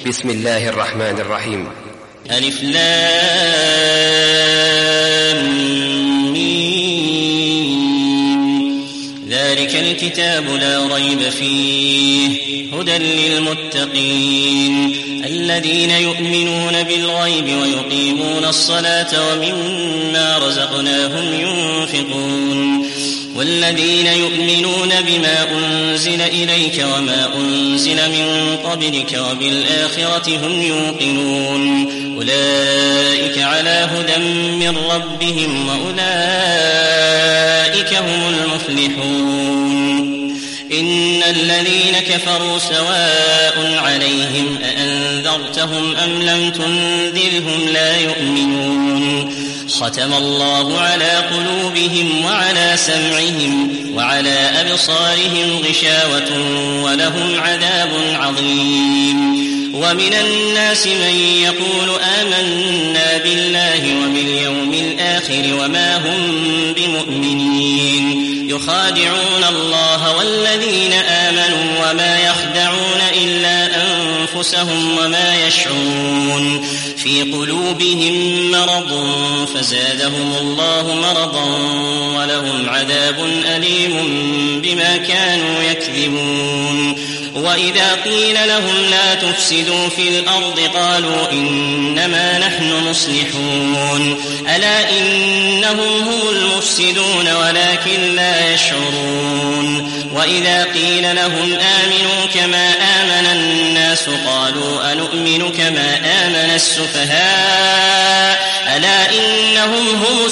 بسم الله الرحمن الرحيم. ألف لام ميم. ذلك الكتاب لا ريب فيه هدى للمتقين الذين يؤمنون بالغيب ويقيمون الصلاة ومما رزقناهم ينفقون والذين يؤمنون بما أنزل إليك وما أنزل من قبلك وبالآخرة هم يوقنون أولئك على هدى من ربهم وأولئك هم المفلحون. إن الذين كفروا سواء عليهم أأنذرتهم أم لم تنذرهم لا يؤمنون. ختم الله على قلوبهم وعلى سمعهم وعلى أبصارهم غشاوة ولهم عذاب عظيم. ومن الناس من يقول آمنا بالله وباليوم الآخر وما هم بمؤمنين يخادعون الله والذين آمنوا وما يخدعون إلا أنفسهم وما يشعرون. في قلوبهم مرض فزادهم الله مرضا ولهم عذاب أليم بما كانوا يكذبون. وإذا قيل لهم لا تفسدوا في الأرض قالوا إنما نحن مصلحون ألا إنهم هم المفسدون ولكن لا يشعرون. وإذا قيل لهم آمنوا كما آمن الناس قالوا أنؤمن كما آمن السفهاء ألا إنهم هم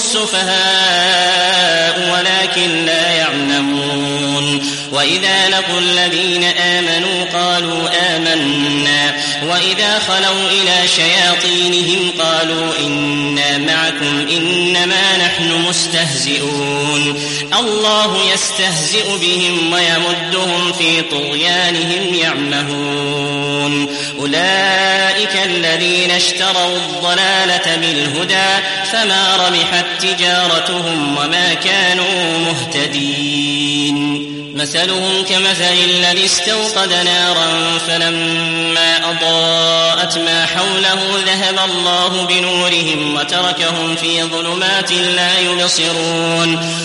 السفهاء ولكن لا يعلمون. وإذا لقوا الذين آمنوا قالوا آمنا وإذا خلوا إلى شياطينهم قالوا إنا معكم إنما نحن مستهزئون. الله يستهزئ بهم ويمدهم في طغيانهم يعمهون. أولئك الذين اشتروا الضلالة بالهدى فما ربحت تجارتهم وما كانوا مهتدين. مثلهم كمثل الذي استوقد نارا فلما أضاءت ما حوله ذهب الله بنورهم وتركهم في ظلمات لا يبصرون.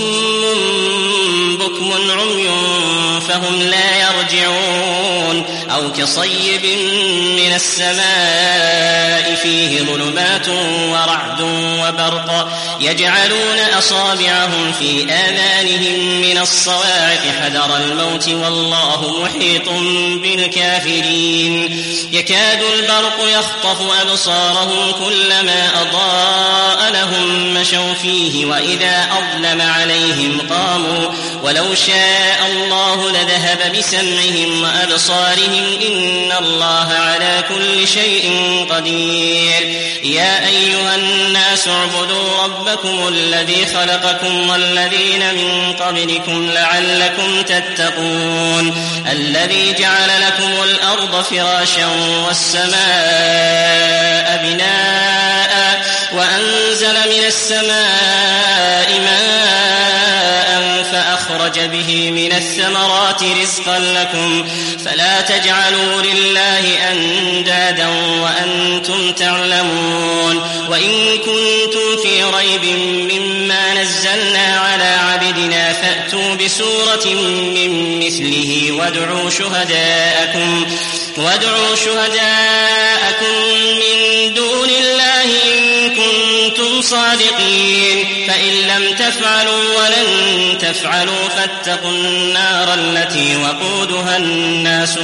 صم بكم عمي فهم لا يرجعون. أو كصيب من السماء فيه ظلمات ورعد وبرق يجعلون أصابعهم في آذانهم من الصواعق حذر الموت والله محيط بالكافرين. يكاد البرق يخطف أبصارهم كلما أضاء لهم مشوا فيه وإذا أظلم عليهم قاموا ولو شاء الله لذهب بسمعهم وأبصارهم إن الله على كل شيء قدير. يا أيها الناس اعبدوا ربكم الذي خلقكم والذين من قبلكم لعلكم تتقون. الذي جعل لكم الأرض فراشا والسماء بناء وأنزل من السماء ماء فأخرج به من الثمرات رزقا لكم فلا تجعلوا لله أندادا وأنتم تعلمون. وإن كنتم في ريب مما نزلنا على عبدنا فأتوا بسورة من مثله وادعوا شهداءكم من دون الله إن كنتم صادقين. فإن لم تفعلوا ولن تفعلوا فاتقوا النار التي وقودها الناس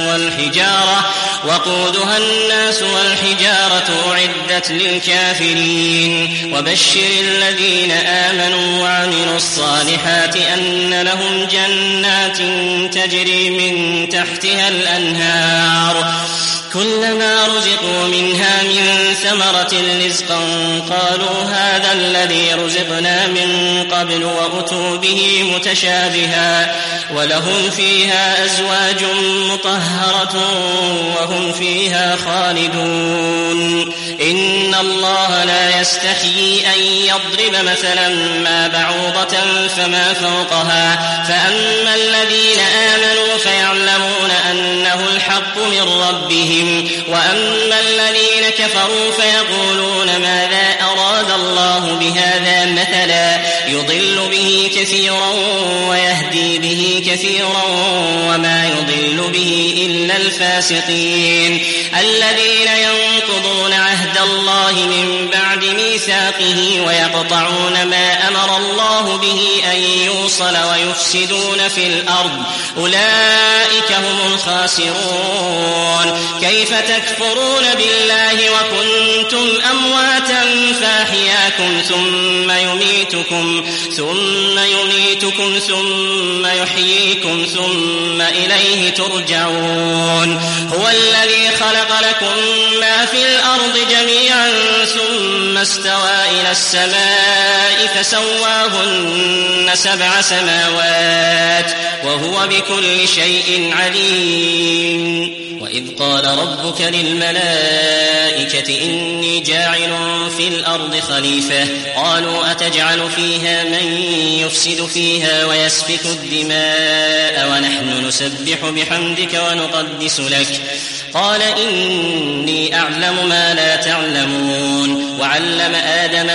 والحجارة أعدت للكافرين. وبشر الذين آمنوا وعملوا الصالحات أن لهم جنات تجري من تحتها الأنهار كلما رزقوا منها من ثمرة رزقا قالوا هذا الذي رزقنا من قبل وأتوا به متشابها ولهم فيها أزواج مطهرة وهم فيها خالدون. إن الله لا يستحيي أن يضرب مثلا ما بعوضة فما فوقها فأما الذين آمنوا فيعلمون أنه الحق من ربهم ربهم. وأما الذين كفروا فيقولون ماذا أراد الله بهذا مثلا يضل به كثيرا ويهدي به كثيرا وما يضل به إلا الفاسقين الذين ينقضون عهد الله من بعد ميثاقه ويقطعون ما أمر الله به أن يوصل ويفسدون في الأرض أولئك هم الخاسرون. كيف تكفرون بالله وكنتم أمواتا فأحياكم ثم يميتكم ثم يحييكم ثم إليه ترجعون. هو الذي خلق لكم ما في الأرض جميعا ثم استوى إلى السماء فسواهن 7 سماوات وهو بكل شيء عليم. وإذ قال ربك للملائكة إني جاعل في الأرض خليفة قالوا أتجعل فيها من يفسد فيها ويسفك الدماء ونحن نسبح بحمدك ونقدس لك قال إني أعلم ما لا تعلمون. وعلم آدم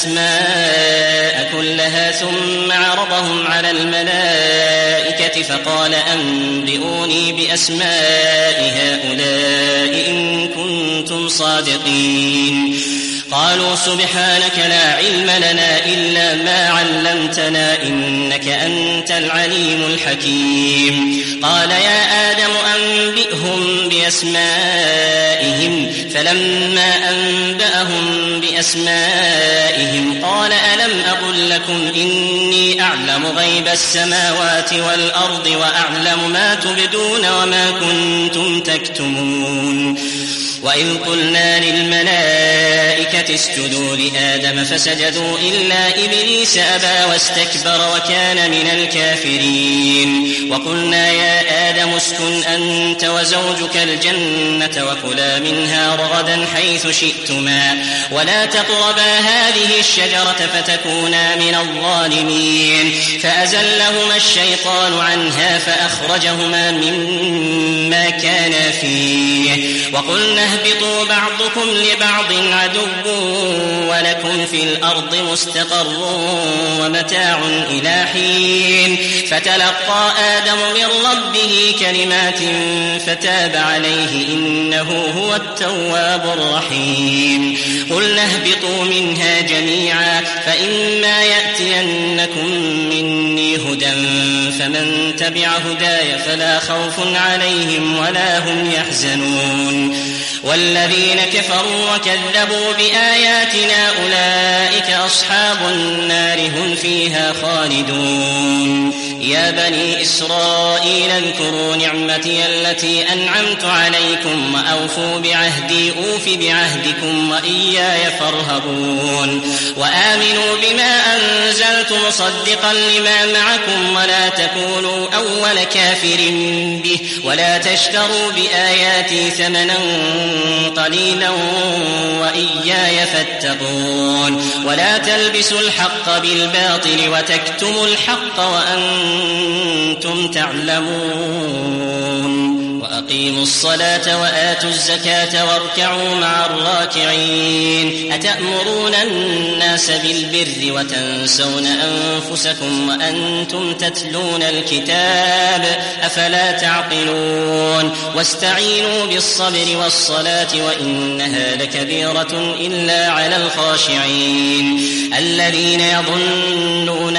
الأسماء كلها ثم عرضهم على الملائكة فقال أنبئوني بأسماء هؤلاء إن كنتم صادقين. قالوا سبحانك لا علم لنا إلا ما علمتنا إنك أنت العليم الحكيم. قال يا آدم أنبئهم بأسمائهم فلما أنبأهم بأسمائهم قال ألم أقل لكم إني أعلم غيب السماوات والأرض وأعلم ما تبدون وما كنتم تكتمون. وإذ قلنا للملائكة اسجدوا لآدم فسجدوا إلا إبليس أبى واستكبر وكان من الكافرين. وقلنا يا آدم اسكن أنت وزوجك الجنة وكلا منها رغدا حيث شئتما ولا تقربا هذه الشجرة فتكونا من الظالمين. فأزلهما الشيطان عنها فأخرجهما مما كانا فيه. وقلنا اهبطوا بعضكم لبعض عدو ولكم في الأرض مستقر ومتاع إلى حين. فتلقى آدم من ربه كلمات فتاب عليه إنه هو التواب الرحيم. قلنا اهبطوا منها جميعا فإما يأتينكم مني هدى فمن تبع هداي فلا خوف عليهم ولا هم يحزنون. والذين كفروا وكذبوا بآياتنا أولئك أصحاب النار هم فيها خالدون. يا بني إسرائيل اذكروا نعمتي التي أنعمت عليكم وأوفوا بعهدي أوف بعهدكم وإياي فارهبون. وآمنوا بما أنزلت مصدقا لما معكم ولا تكونوا أول كافر به ولا تشتروا بآياتي ثمنا قليلا وإياي فاتقون. ولا تلبسوا الحق بالباطل وتكتموا الحق وأنتم تعلمون. وأقيموا الصلاة وآتوا الزكاة واركعوا مع الراكعين. أتأمرون الناس بالبر وتنسون أنفسكم وأنتم تتلون الكتاب أفلا تعقلون. واستعينوا بالصبر والصلاة وإنها لكبيرة إلا على الخاشعين الذين يظنون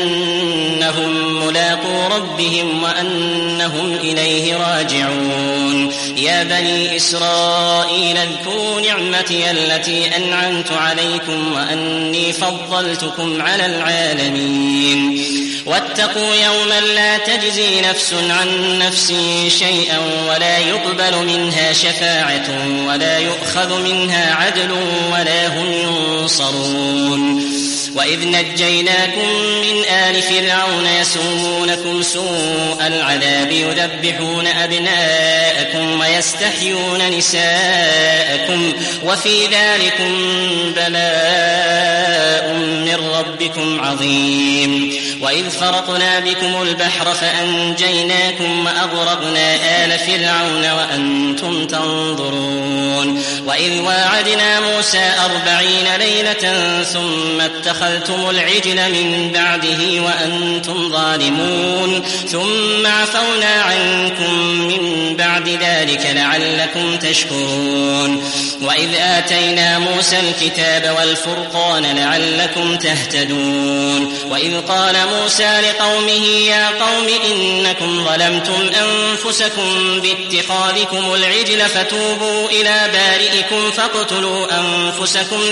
أنهم ملاقو ربهم وأنهم إليه راجعون. يا بني إسرائيل اذكروا نعمتي التي أنعمت عليكم وأني فضلتكم على العالمين. واتقوا يوما لا تجزي نفس عن نفس شيئا ولا يقبل منها شفاعة ولا يؤخذ منها عدل ولا هم ينصرون. وإذ نجيناكم من آل فرعون يسومونكم سوء العذاب يذبحون أبناءكم ويستحيون نساءكم وفي ذلكم بلاء من ربكم عظيم. وإذ فرقنا بكم البحر فأنجيناكم وأغرقنا آل فرعون وأنتم تنظرون وإذ واعدنا موسى 40 ليلة ثم اتخذتم العجل من بعده وأنتم ظالمون ثم عفونا عنكم من بعد ذلك لعلكم تشكرون وإذ آتينا موسى الكتاب والفرقان لعلكم تهتدون وإذ قال موسى لقومه يا قوم إنكم ظلمتم أنفسكم باتخاذكم العجل فتوبوا إلى بارئكم فاقتلوا أنفسكم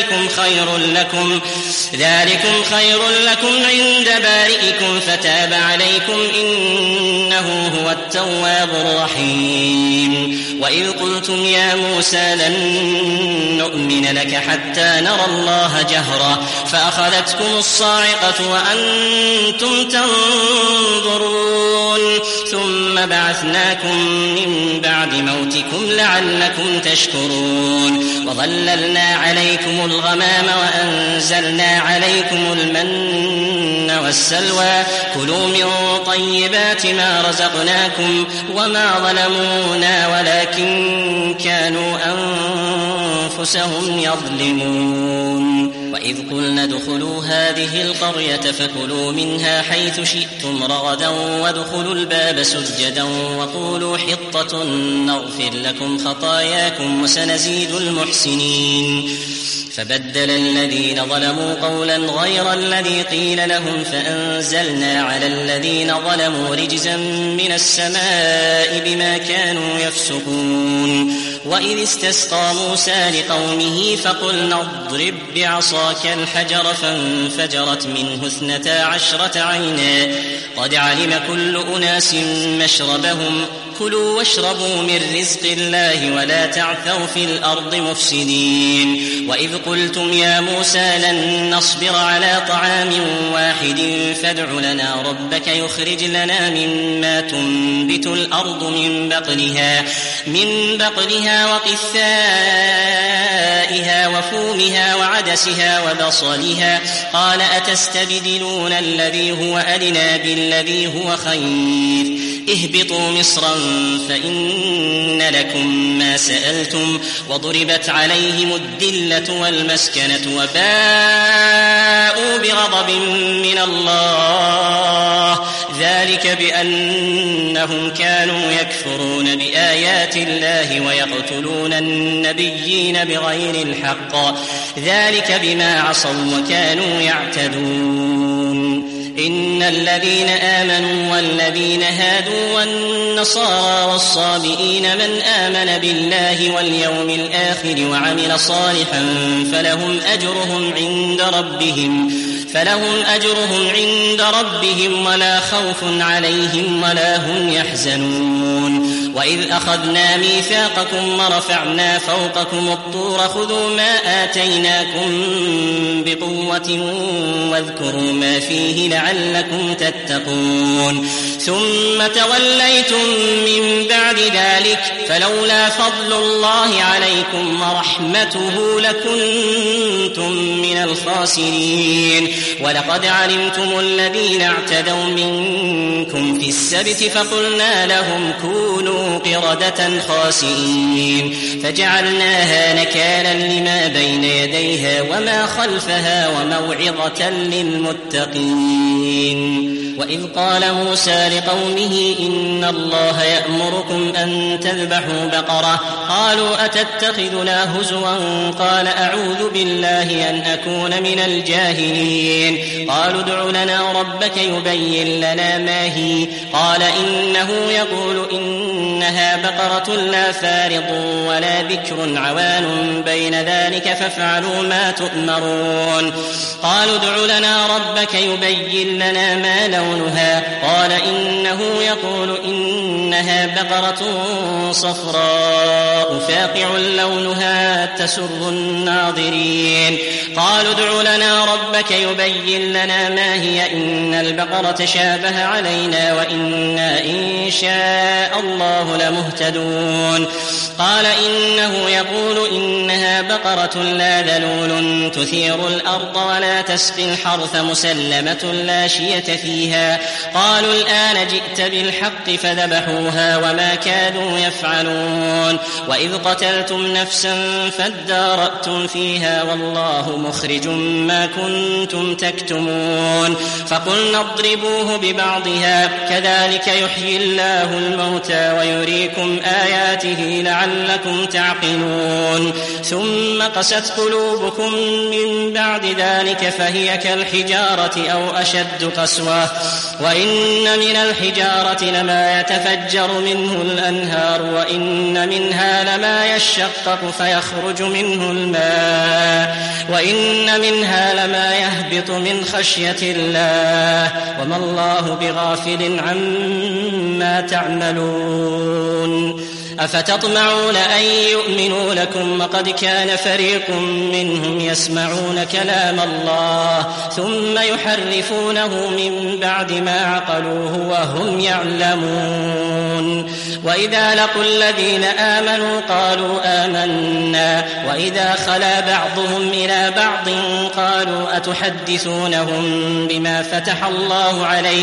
ذلكم خير لكم عند بارئكم فتاب عليكم إنه هو التواب الرحيم وإذ قلتم يا موسى لن نؤمن لك حتى نرى الله جهرة فأخذتكم الصاعقة وأنتم تنظرون ثم بعثناكم من بعد موتكم لعلكم تشكرون وظللنا عليكم الغمام وأنزلنا عليكم المن والسلوى كلوا من طيبات ما رزقناكم وما ظلمونا ولكن كانوا أنفسهم يظلمون وإذ قلنا ادخلوا هذه القرية فكلوا منها حيث شئتم رغدا وادخلوا الباب سجدا وقولوا حطة نغفر لكم خطاياكم وسنزيد المحسنين فبدل الذين ظلموا قولا غير الذي قيل لهم فأنزلنا على الذين ظلموا رجزا من السماء بما كانوا يفسقون وإذ استسقى موسى لقومه فقلنا اضرب بعصاك الحجر فانفجرت منه 12 عينا قد علم كل أناس مشربهم كلوا واشربوا من رزق الله ولا تعثوا في الأرض مفسدين وإذ قلتم يا موسى لن نصبر على طعام واحد فادع لنا ربك يخرج لنا مما تنبت الأرض من بقلها وقثائها وفومها وعدسها وبصلها قال أتستبدلون الذي هو أدنى بالذي هو خير اهبطوا مصرا فإن لكم ما سألتم وضربت عليهم الذلة والمسكنة وباءوا بغضب من الله ذلك بأنهم كانوا يكفرون بآيات الله ويقتلون النبيين بغير الحق ذلك بما عصوا وكانوا يعتدون إن الذين آمنوا والذين هادوا والنصارى والصابئين من آمن بالله واليوم الآخر وعمل صالحا فلهم أجرهم عند ربهم ولا خوف عليهم ولا هم يحزنون وإذ أخذنا ميثاقكم ورفعنا فوقكم الطور خذوا ما آتيناكم بقوة واذكروا ما فيه لعلكم تتقون ثم توليتم من بعد ذلك فلولا فضل الله عليكم ورحمته لكنتم من الخاسرين ولقد علمتم الذين اعتدوا منكم في السبت فقلنا لهم كونوا قردة خاسئين فجعلناها نكالا لما بين يديها وما خلفها وموعظة للمتقين وإذ قال موسى لقومه إن الله يأمركم أن تذبحوا بقرة قالوا أتتخذنا هزوا قال أعوذ بالله أن أكون من الجاهلين قالوا ادع لنا ربك يبين لنا ما هي قال إنه يقول إنها بقرة لا فارض ولا بكر عوان بين ذلك فافعلوا ما تؤمرون قالوا ادع لنا ربك يبين لنا ما لونها قال إنه يقول إنها بقرة صفراء فاقع لونها تسر الناظرين. قالوا ادع لنا ربك يبين لنا ما هي إن البقرة تشابه علينا وإنا إن شاء الله لمهتدون. قال إنه يقول إنها بقرة لا ذلول تثير الأرض ولا تسقي الحرث مسلمة لا شية فيها. قالوا الآن جئت بالحق فذبحوها وما كادوا يفعلون. وإذ قتلتم نفسا فادارأتم فيها والله مخرج ما كنتم تكتمون. فقلنا اضربوه ببعضها كذلك يحيي الله الموتى ويريكم آياته لعلكم تعقلون. ثم قست قلوبكم من بعد ذلك فهي كالحجارة أو أشد قسوة. وإن من الحجارة لما يتفجر منه الأنهار وإن منها لما يشقق فيخرج منه الماء وإن منها لما يهبط من خشية الله وما الله بغافل عما تعملون. أفتطمعون أن يؤمنوا لكم وقد كان فريق منهم يسمعون كلام الله ثم يحرفونه من بعد ما عقلوه وهم يعلمون. وإذا لقوا الذين آمنوا قالوا آمنا وإذا خلا بعضهم إلى بعض قالوا أتحدثونهم بما فتح الله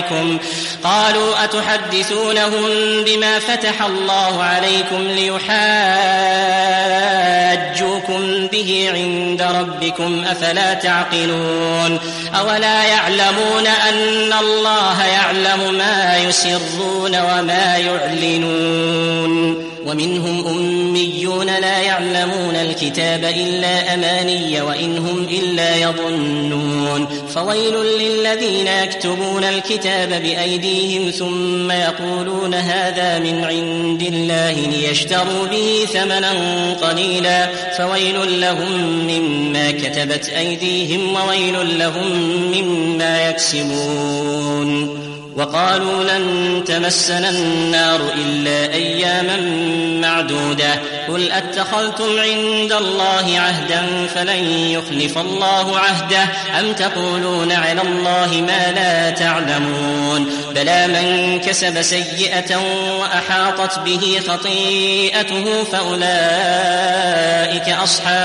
عليكم ليحاجوكم به عند ربكم أفلا تعقلون. أولا يعلمون أن الله يعلم ما يسرون وما يعلنون. ومنهم أميون لا يعلمون الكتاب إلا أماني وإن هم إلا يظنون. فويل للذين يكتبون الكتاب بأيديهم ثم يقولون هذا من عند الله ليشتروا به ثمنا قليلا فويل لهم مما كتبت أيديهم وويل لهم مما يكسبون. وقالوا لن تمسنا النار إلا أياما معدودة قل أتخذتم عند الله عهدا فلن يخلف الله عهده أم تقولون على الله ما لا تعلمون. بلى من كسب سيئة وأحاطت به خطيئته فأولئك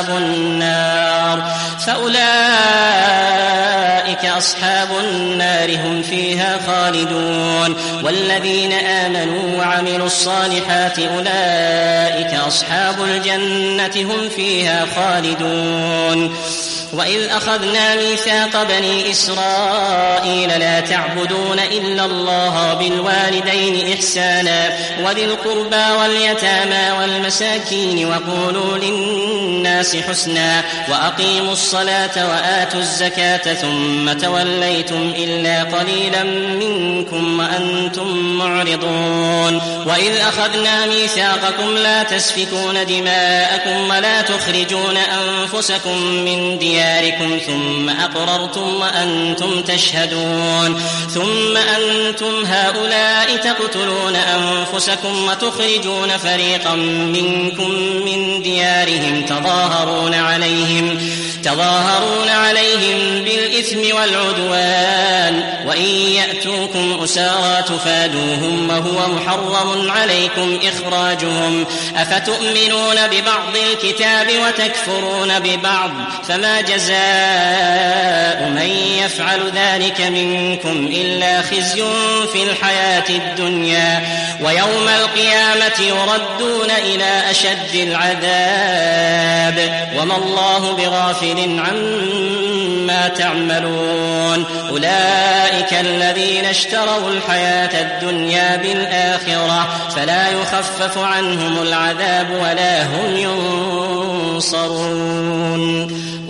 أصحاب النار هم فيها خالدون. والذين آمنوا وعملوا الصالحات أولئك أصحاب الجنة هم فيها خالدون. وإذ أخذنا ميثاق بني إسرائيل لا تعبدون إلا الله بالوالدين إحسانا وذي القربى واليتامى والمساكين وقولوا للناس حسنا وأقيموا الصلاة وآتوا الزكاة ثم توليتم إلا قليلا منكم وأنتم معرضون. وإذ أخذنا ميثاقكم لا تسفكون دماءكم ولا تخرجون أنفسكم من دياركم ثم أقررتم وأنتم تشهدون. ثم أنتم هؤلاء تقتلون أنفسكم وتخرجون فريقا منكم من ديارهم تظاهرون عليهم بالإثم والعدوان وإن يأتوكم أسارى تفادوهم وهو محرم عليكم إخراجهم. أفتؤمنون ببعض الكتاب وتكفرون ببعض فما جزاء من يفعل ذلك منكم إلا خزي في الحياة الدنيا ويوم القيامة يردون إلى أشد العذاب وما الله بغافل عما تعملون. أولئك الذين اشتروا الحياة الدنيا بالآخرة فلا يخفف عنهم العذاب ولا هم ينصرون.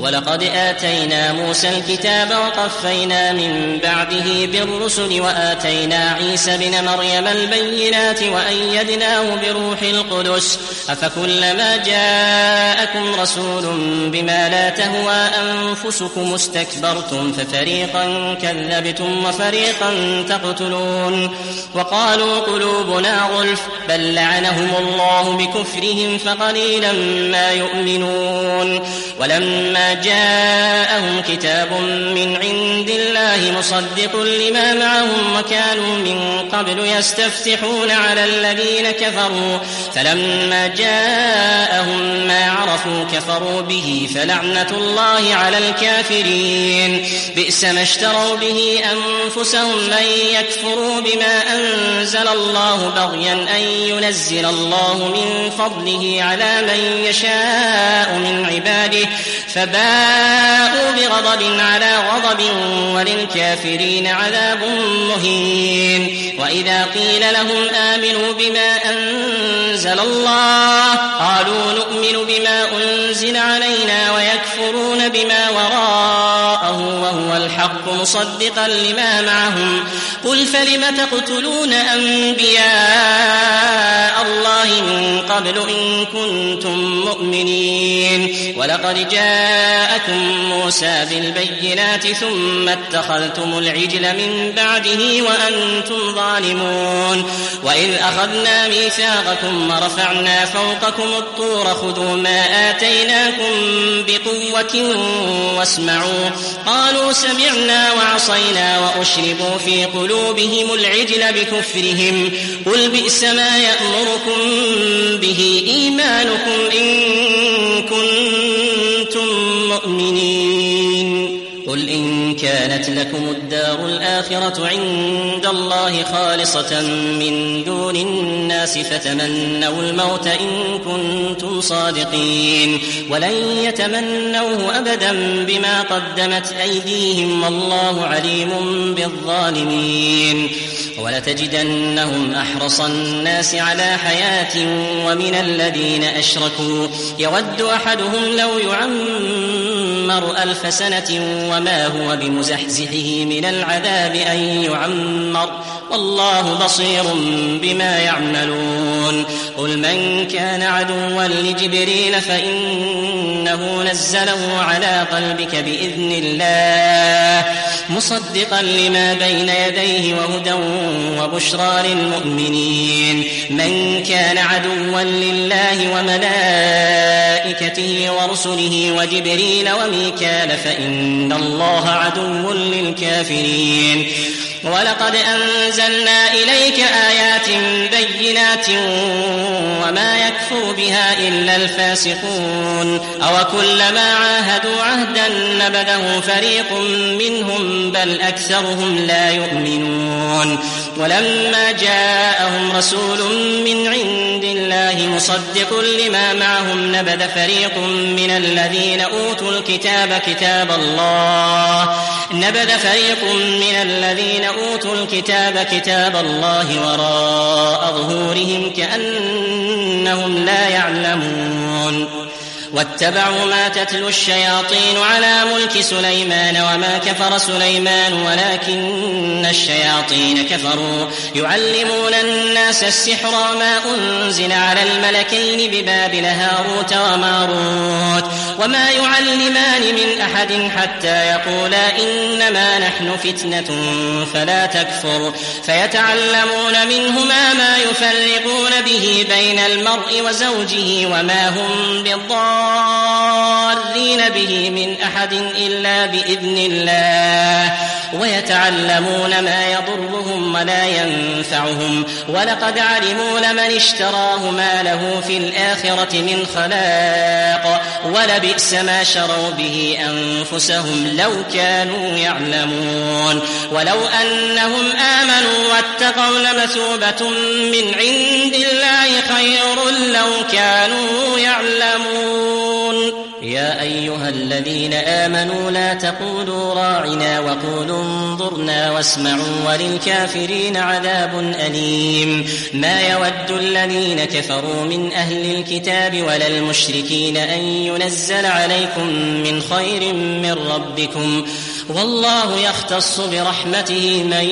ولقد آتينا موسى الكتاب وقفينا من بعده بالرسل وآتينا عيسى بن مريم البينات وأيدناه بروح القدس أفكلما جاءكم رسول بما لا تهوى أنفسكم استكبرتم ففريقا كذبتم وفريقا تقتلون وقالوا قلوبنا غلف بل لعنهم الله بكفرهم فقليلا ما يؤمنون ولما جاءهم كتاب من عند الله مصدق لما معهم وكانوا من قبل يستفتحون على الذين كفروا فلما جاءهم ما عرفوا كفروا به فلعنة الله على الكافرين بئس ما اشتروا به أنفسهم أن يكفروا بما أنزل الله بغيا أن ينزل الله من فضله على من يشاء من عباده فباءوا بغضب على غضب وللكافرين عذاب مهين وإذا قيل لهم آمنوا بما أنزل الله قالوا نؤمن بما أنزل علينا ويكفرون بما وراءه وهو الحق مصدقا لما معهم قل فلم تقتلون أنبياء الله من قبل إن كنتم مؤمنين ولقد جاءكم موسى بالبينات ثم اتخذتم العجل من بعده وأنتم ظالمون وإذ أخذنا ميثاقكم ورفعنا فوقكم الطور خذوا ما آتيناكم بقوة واسمعوا قالوا سمعنا وعصينا وأشربوا في قلوبهم العجل بكفرهم قل بئس ما يأمركم به إيمانكم إن كنتم مؤمنين قل إن كانت لكم الدار الآخرة عند الله خالصة من دون الناس فتمنوا الموت إن كنتم صادقين ولن يتمنوه أبدا بما قدمت أيديهم والله عليم بالظالمين ولتجدنهم أحرص الناس على حياة ومن الذين أشركوا يود أحدهم لو يعمر 1000 سنة وما هو بمزحزحه من العذاب أن يعمر والله بصير بما يعملون قل من كان عدوا لجبريل فإنه نزله على قلبك بإذن الله مصدقا لما بين يديه وهدى وبشرى للمؤمنين من كان عدوا لله وملائكته ورسله وجبريل وميكال فإن الله عدو للكافرين ولقد أنزلنا إليك آيات بينات وما يكفر بها إلا الفاسقون أوكلما عاهدوا عهدا نبذه فريق منهم بل أكثرهم لا يؤمنون ولما جاءهم رسول من عند الله مصدق لما معهم نبذ فريق من الذين أوتوا الكتاب كتاب الله وراء ظهورهم كأنهم لا يعلمون واتبعوا ما تتلو الشياطين على ملك سليمان وما كفر سليمان ولكن الشياطين كفروا يعلمون الناس السحر وما أنزل على الملكين ببابل هاروت وماروت وما يعلمان من أحد حتى يقولا إنما نحن فتنة فلا تكفر فيتعلمون منهما ما يفرقون به بين المرء وزوجه وما هم بالضارين به من أحد إلا بإذن الله ويتعلمون ما يضرهم ولا ينفعهم ولقد علموا لمن اشتراه ما له في الآخرة من خلاق ولبئس ما شروا به أنفسهم لو كانوا يعلمون ولو أنهم آمنوا واتقوا لمثوبة من عند الله خير لو كانوا يعلمون يا أيها الذين آمنوا لا تقولوا راعنا وقولوا انظرنا واسمعوا وللكافرين عذاب أليم. ما يود الذين كفروا من أهل الكتاب ولا المشركين أن ينزل عليكم من خير من ربكم، والله يختص برحمته من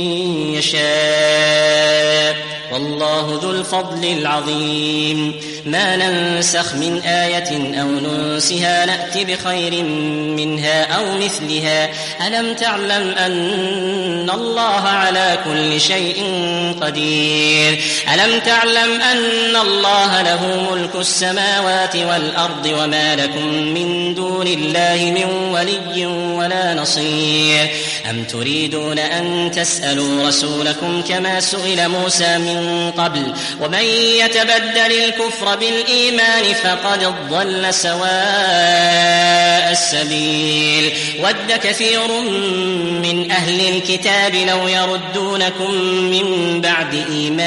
يشاء، والله ذو الفضل العظيم. ما ننسخ من آية أو ننسها نأت بخير منها أو مثلها. ألم تعلم أن الله على كل شيء قدير؟ ألم تعلم أن الله له ملك السماوات والأرض وما لكم من دون الله من ولي ولا نصير؟ أم تريدون أن تسألوا رسولكم كما سئل موسى من قبل؟ ومن يتبدل الكفر بالإيمان فقد ضل سواء السبيل. ود كثير من أهل الكتاب لو يردونكم من بعد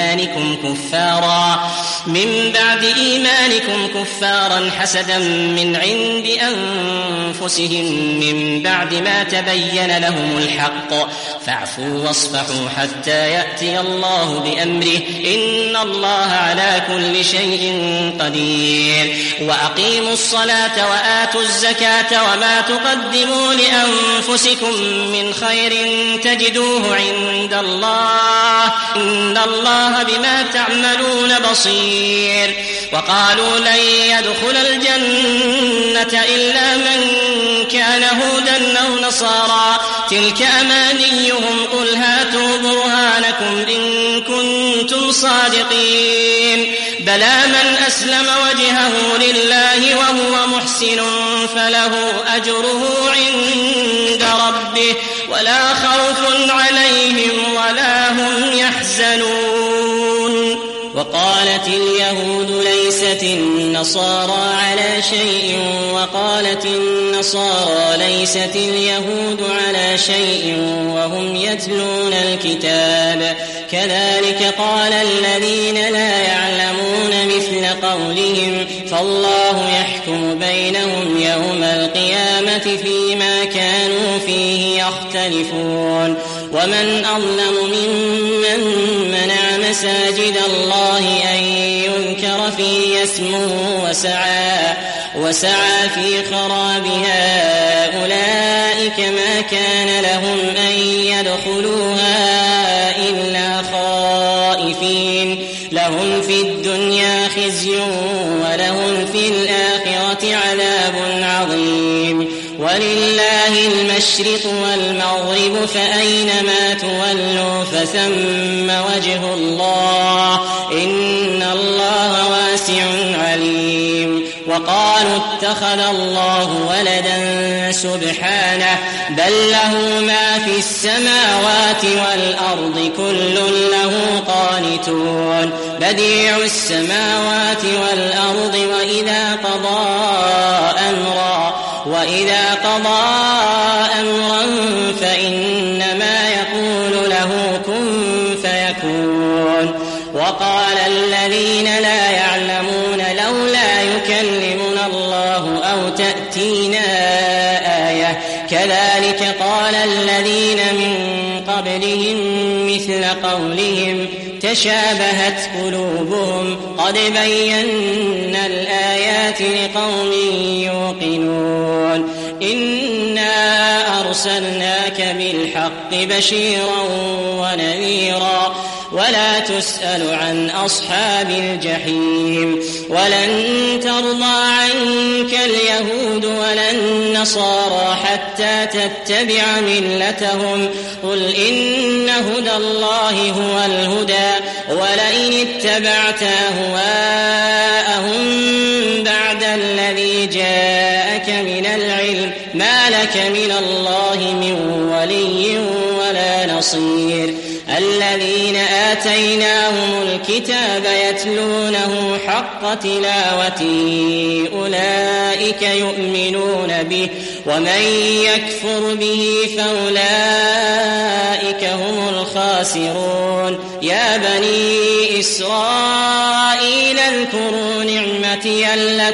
إيمانكم كفارا حسدا من عند أنفسهم من بعد ما تبين لهم الحق، فاعفوا واصفحوا حتى يأتي الله بأمره، إن الله على كل شيء قدير. وأقيموا الصلاة وآتوا الزكاة وما تقدموا لأنفسكم من خير تجدوه عند الله، إن الله بما تعملون بصير. وقالوا لن يدخل الجنة إلا من كان هودا أو نصارى، تلك أمانيهم، قل هاتوا برهانكم إن كنتم صادقين. بلى من أسلم وجهه لله وهو محسن فله أجره عند ربه ولا خوف عليهم ولا هم يحزنون. وقالت اليهود ليست النصارى على شيء، وقالت النصارى ليست اليهود على شيء وهم يتلون الكتاب، كذلك قال الذين لا يعلمون مثل قولهم، فالله يحكم بينهم يوم القيامة فيما كانوا فيه يختلفون. ومن أظلم ممن منع مساجد الله أن يذكر فيه اسمه وسعى في خرابها، أولئك ما كان لهم أن يدخلوها إلا خائفين، لهم في الدنيا خزي ولهم في الآخرة عذاب عظيم. ولله المشرق والمغرب فأينما تولوا فثم وجه الله، إن الله واسع عليم. وقالوا اتخذ الله ولدا سبحانه، بل له ما في السماوات والأرض كل له قانتون، بديع السماوات والأرض وإذا قضى أمرا فإنما يقول له كن فيكون. وقال الذين لا يعلمون لولا يكلمنا الله أو تأتينا آية، كذلك قال الذين من قبلهم مثل قولهم تشابهت قلوبهم، قد بينا الآيات لقوم يوقنون. إنا أرسلناك بالحق بشيرا ونذيرا، ولا تسأل عن أصحاب الجحيم. ولن ترضى عنك اليهود ولا النصارى حتى تتبع ملتهم، قل إن هدى الله هو الهدى، ولئن اتبعت أهواءهم بعد الذي جاءك من العلم ما لك من الله من ولي ولا نصير. الذين آتيناهم الكتاب يتلونه حق تلاوته أولئك يؤمنون به ومن يكفر به فأولئك هم الخاسرون يا بني إسرائيل اذكروا نعمتي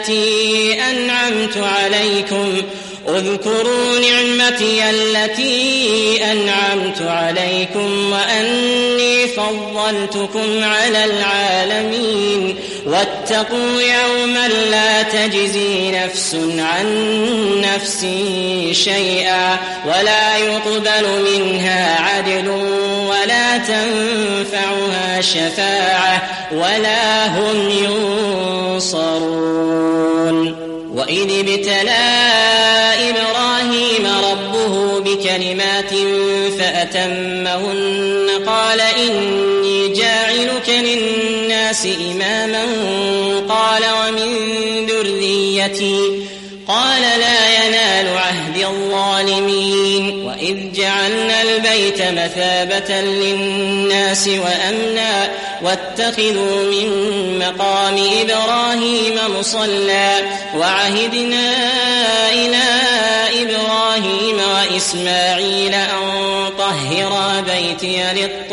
التي أنعمت عليكم وأني فضلتكم على العالمين واتقوا يوما لا تجزي نفس عن نفس شيئا ولا يقبل منها عدل ولا تنفعها شفاعة ولا هم ينصرون وإذ ابتلى إبراهيم ربه بكلمات فأتمهن قال إني جاعلك للناس إماما قال ومن ذريتي قال لا ينال عهد الظالمين وإذ جعلنا البيت مثابة للناس وأمنا واتخذوا من مقام إبراهيم مصلى وعهدنا إلى إبراهيم وإسماعيل أن طهرا بيتي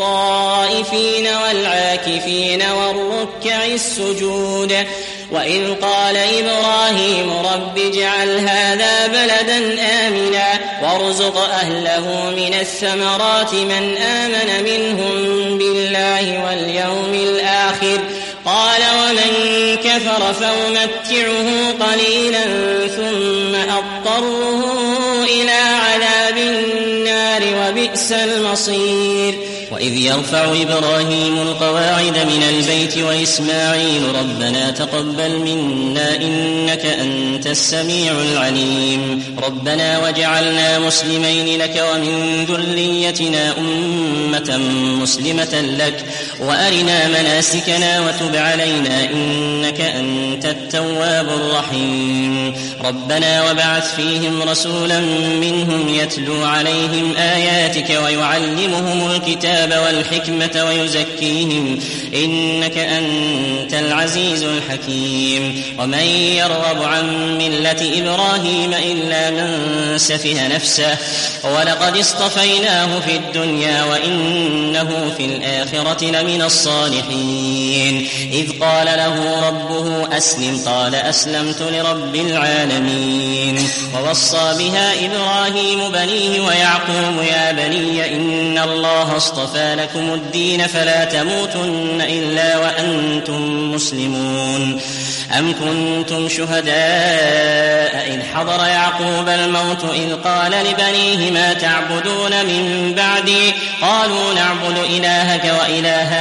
للطائفين والعاكفين والركع السجود وإذ قال إبراهيم رب اجعل هذا بلدا آمنا وارزق أهله من الثمرات من آمن منهم بالله واليوم الآخر قال ومن كفر فأمتعه قليلا ثم أضطره إلى عذاب النار وبئس المصير وإذ يرفع إبراهيم القواعد من البيت وإسماعيل ربنا تقبل منا إنك أنت السميع العليم ربنا وجعلنا مسلمين لك ومن ذريتنا أمة مسلمة لك وأرنا مناسكنا وتب علينا إنك أنت التواب الرحيم ربنا وابعث فيهم رسولا منهم يتلو عليهم آياتك ويعلمهم الكتاب والحكمة ويزكيهم إنك أنت العزيز الحكيم ومن يرغب عن ملة إبراهيم إلا من سفه نفسه ولقد اصطفيناه في الدنيا وإنه في الآخرة لمن الصالحين إذ قال له ربه أسلم قال أسلمت لرب العالمين ووصى بها إبراهيم بنيه ويعقوب يا بني إن الله اصطفى لكم الدين فلا تموتن إلا وأنتم مسلمون أم كنتم شهداء إذ حضر يعقوب الموت إذ قال لبنيه ما تعبدون من بعدي قالوا نعبد إلهك وإله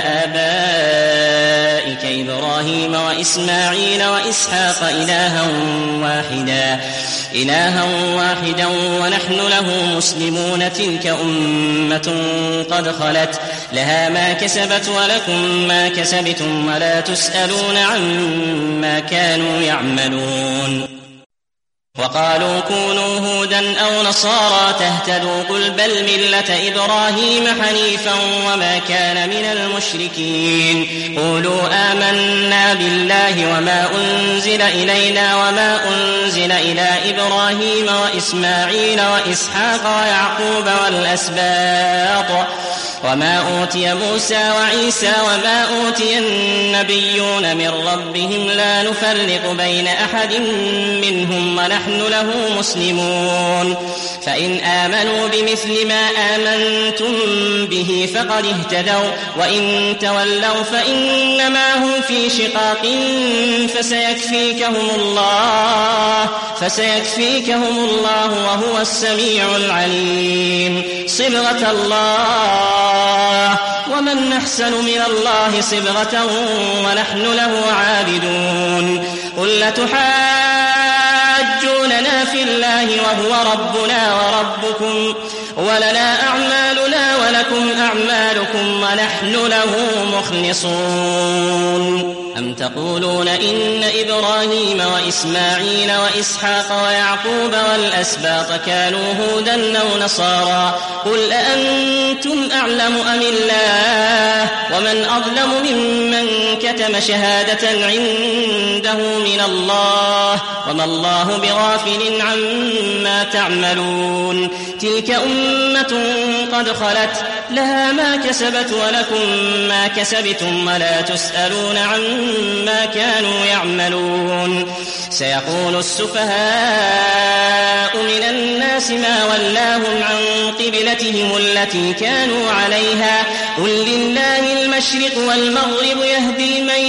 آبائك إبراهيم وإسماعيل وإسحاق إلها واحدا ونحن له مسلمون تلك أمة قد خلت لها ما كسبت ولكم ما كسبتم ولا تسألون عما كانوا يعملون وقالوا كونوا هودا أو نصارى تهتدوا قل بل ملة إبراهيم حنيفا وما كان من المشركين قولوا آمنا بالله وما أنزل إلينا وما أنزل إلى إبراهيم وإسماعيل وإسحاق ويعقوب والأسباط وما أوتي موسى وعيسى وما أوتي النبيون من ربهم لا نفرق بين أحد منهم ونحن له مسلمون فإن آمنوا بمثل ما آمنتم به فقد اهتدوا وإن تولوا فإنما هم في شقاق فسيكفيكهم الله وهو السميع العليم صبغة الله ومن أحسن من الله صبغة ونحن له عابدون قل لتحاجوننا في الله وهو ربنا وربكم ولنا أعمالنا ولكم أعمالكم ونحن له مخلصون أم تقولون إن إبراهيم وإسماعيل وإسحاق ويعقوب والأسباط كانوا هودا أو نصارى قل أأنتم أعلم أم الله ومن أظلم ممن كتم شهادة عنده من الله وما الله بغافل عما تعملون تلك أمة قد خلت لها ما كسبت ولكم ما كسبتم ولا تسألون عما كانوا يعملون سيقول السفهاء من الناس ما ولاهم عن قبلتهم التي كانوا عليها قل لله المشرق والمغرب يهدي من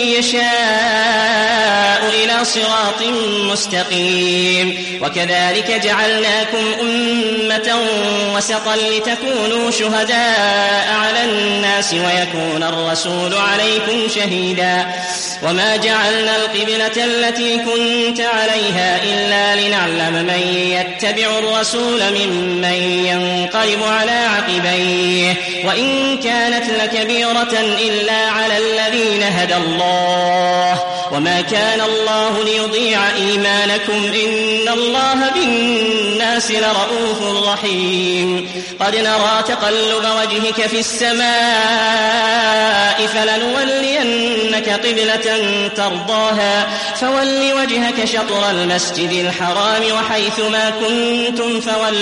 يشاء إلى صراط مستقيم وكذلك جعلناكم أمة وسطا لتكونوا شهداء على الناس ويكون الرسول عليكم شهيدا وما جعلنا القبلة التي كنت عليها إلا لنعلم من يتبع الرسول ممن ينقلب على عقبيه وإن كانت لكبيرة إلا على الذين هدى الله وما كان الله ليضيع إيمانكم إن الله بالناس لرؤوف رحيم قد نرى تقلب وجهك في السماء فلنولينك قبلة ترضاها فول وجهك شطر المسجد الحرام وحيث ما كنتم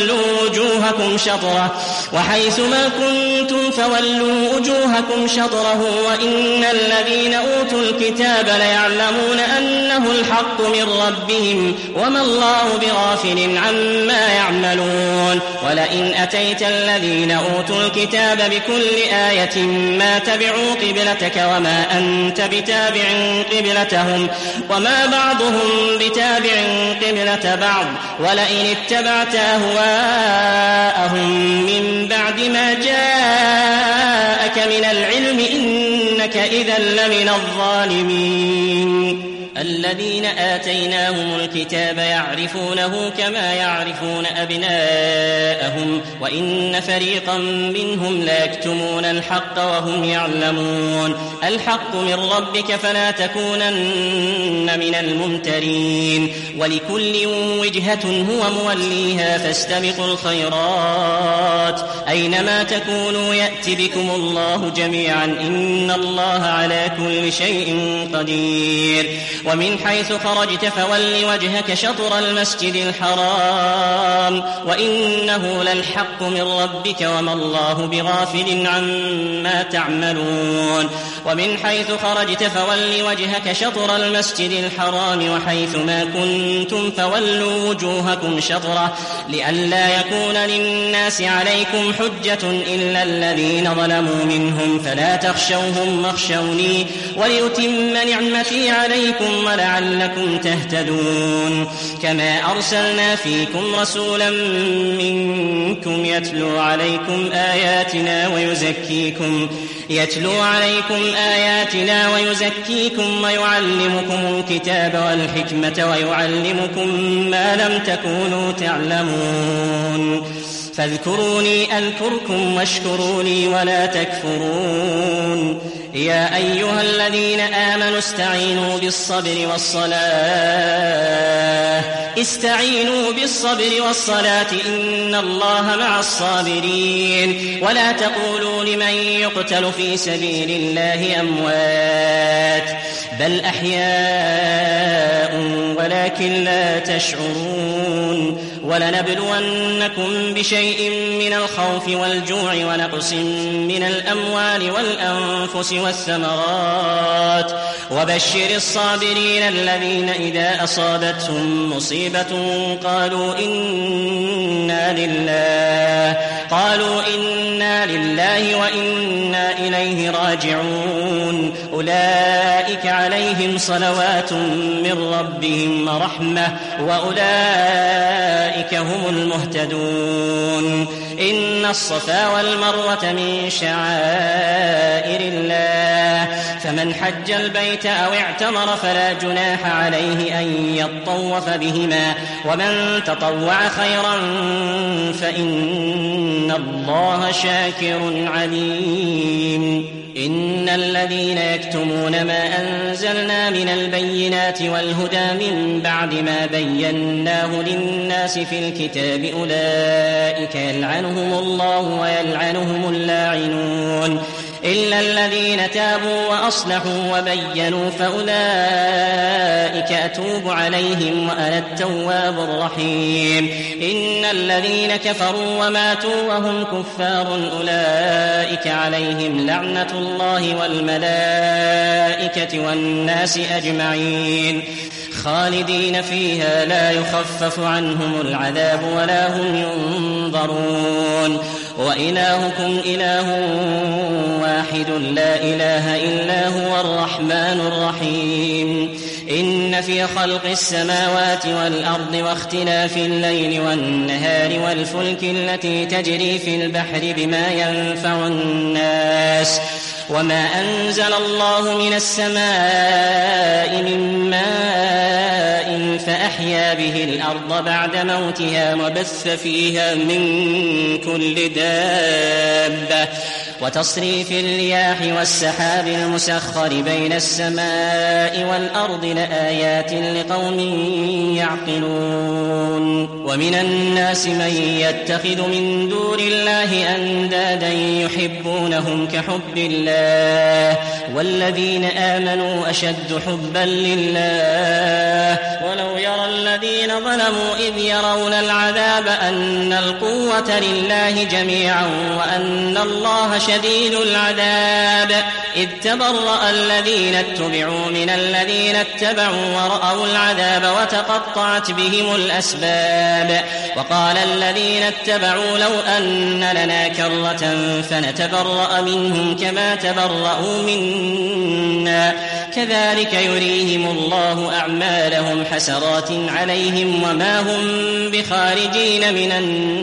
فولوا وجوهكم شطره وإن الذين أوتوا الكتاب ليعلمون أنه الحق من ربهم وما الله بغافل عما يعملون ولئن أتيت الذين أوتوا الكتاب بكل آية ما تبعوا قبلتك وما أنت بتابع قبلتهم وما بعضهم بتابع قبلة بعض ولئن اتبعت أهواءهم من بعد ما جاءك من العلم إنك إذا لمن الظالمين الذين آتيناهم الكتاب يعرفونه كما يعرفون أبناءهم وإن فريقا منهم لا يكتمون الحق وهم يعلمون الحق من ربك فلا تكونن من الممترين ولكل وجهة هو موليها فاستبقوا الخيرات أينما تكونوا يأت بكم الله جميعا إن الله على كل شيء قدير ومن حيث خرجت فول وجهك شطر المسجد الحرام وإنه للحق من ربك وما الله بغافل عما تعملون ومن حيث خرجت فول وجهك شطر المسجد الحرام وحيث ما كنتم فولوا وجوهكم شطره لئلا يكون للناس عليكم حجة إلا الذين ظلموا منهم فلا تخشوهم واخشوني وليتم نعمتي عليكم ولعلكم تهتدون كما أرسلنا فيكم رسولا منكم يتلو عليكم آياتنا ويزكيكم ويعلمكم الكتاب والحكمة ويعلمكم ما لم تكونوا تعلمون فاذكروني أذكركم واشكروا لي ولا تكفرون يا أيها الذين آمنوا استعينوا بالصبر والصلاة إن الله مع الصابرين ولا تقولوا لمن يقتل في سبيل الله أموات بل أحياء ولكن لا تشعرون ولنبلونكم بشيء من الخوف والجوع ونقص من الأموال والأنفس والثمرات وبشر الصابرين الذين إذا أصابتهم مصيبة قالوا إنا لله وإنا إليه راجعون أولئك عليهم صلوات من ربهم ورحمة وأولئك هم المهتدون إن الصفا والمروة من شعائر الله فمن حج البيت أو اعتمر فلا جناح عليه أن يطوف بهما ومن تطوع خيرا فإن الله شاكر عليم إن الذين يكتمون ما أنزلنا من البينات والهدى من بعد ما بيناه للناس في الكتاب أولئك يلعنهم الله ويلعنهم اللاعنون إلا الذين تابوا وأصلحوا وبينوا فأولئك أتوب عليهم وأنا التواب الرحيم إن الذين كفروا وماتوا وهم كفار أولئك عليهم لعنة الله والملائكة والناس أجمعين خالدين فيها لا يخفف عنهم العذاب ولا هم ينظرون وإلهكم إله واحد لا إله إلا هو الرحمن الرحيم إن في خلق السماوات والأرض واختلاف الليل والنهار والفلك التي تجري في البحر بما ينفع الناس وما أنزل الله من السماء من ماء فأحيا به الأرض بعد موتها وبث فيها من كل دابة وتصريف الرياح والسحاب المسخر بين السماء والأرض لآيات لقوم يعقلون ومن الناس من يتخذ من دون الله أندادا يحبونهم كحب الله والذين آمنوا أشد حبا لله ولو يرى الذين ظلموا إذ يرون العذاب أن القوة لله جميعا وأن الله شديد العذاب إذ تبرأ الذين اتبعوا من الذين اتبعوا ورأوا العذاب وتقطعت بهم الأسباب وقال الذين اتبعوا لو أن لنا كرة فنتبرأ منهم كما تبرأوا منا كذلك يريهم الله أعمالهم حسرات عليهم وما هم بخارجين من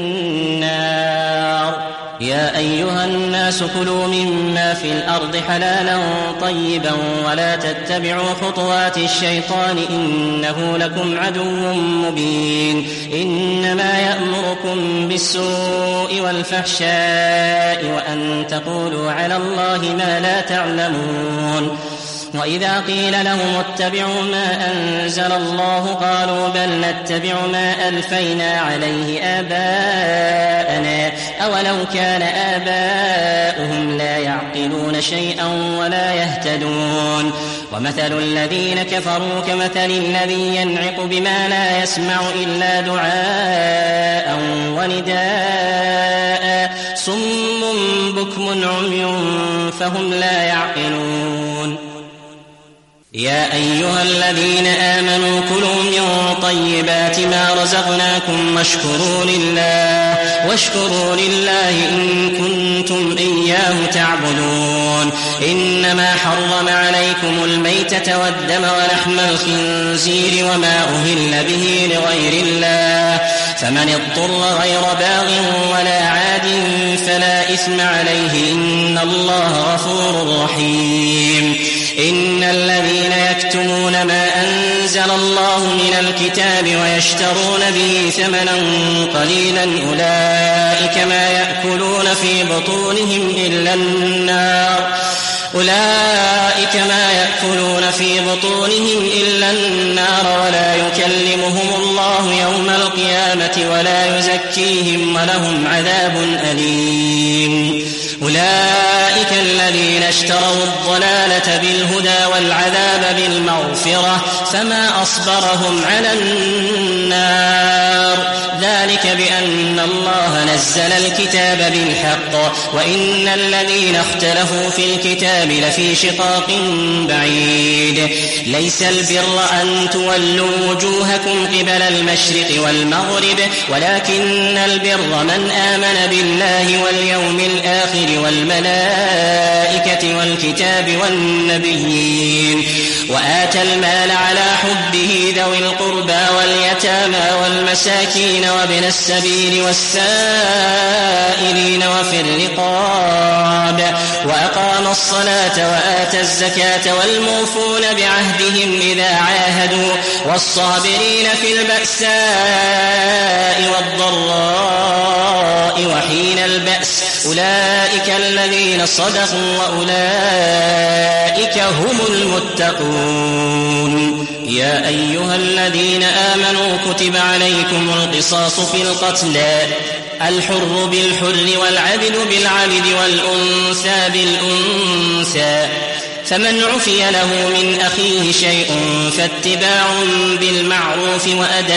النار يا أيها الناس كلوا مما في الأرض حلالا طيبا ولا تتبعوا خطوات الشيطان إنه لكم عدو مبين إنما يأمركم بالسوء والفحشاء وأن تقولوا على الله ما لا تعلمون وإذا قيل لهم اتبعوا ما أنزل الله قالوا بل نتبع ما ألفينا عليه آباءنا أولو كان آباؤهم لا يعقلون شيئا ولا يهتدون ومثل الذين كفروا كمثل الذي ينعق بما لا يسمع إلا دعاء ونداء صم بكم عمي فهم لا يعقلون يا أيها الذين آمنوا كلوا من طيبات ما رزقناكم واشكروا لله إن كنتم إياه تعبدون إنما حرم عليكم الميتة والدم ولحم الخنزير وما أهل به لغير الله فمن اضطر غير باغ ولا عاد فلا إثم عليه إن الله غفور رحيم إن الذين يكتمون ما أنزل الله من الكتاب ويشترون به ثمنا قليلا أولئك ما يأكلون في بطونهم إلا النار ولا يكلمهم الله يوم القيامة ولا يزكيهم ولهم عذاب أليم أولئك الذين اشتروا الضلالة بالهدى والعذاب بالمغفرة فما أصبرهم على النار ذلك بأن الله نزل الكتاب بالحق وإن الذين اختلفوا في الكتاب لفي شقاق بعيد ليس البر أن تولوا وجوهكم قبل المشرق والمغرب ولكن البر من آمن بالله واليوم الآخر والملائكة والكتاب والنبيين وآتى المال على حبه ذوي القربى واليتامى والمساكين وابن السبيل والسائلين وفي الرقاب وأقام الصلاة وآتى الزكاة والموفون بعهدهم إذا عاهدوا والصابرين في البأساء والضراء وحين البأس أولئك الذين صدقوا وأولئك هم المتقون. يا أيها الذين آمنوا كتب عليكم القصاص في القتلى، الحر بالحر والعبد بالعبد والأنثى بالأنثى، فمن عفي له من أخيه شيء فاتباع بالمعروف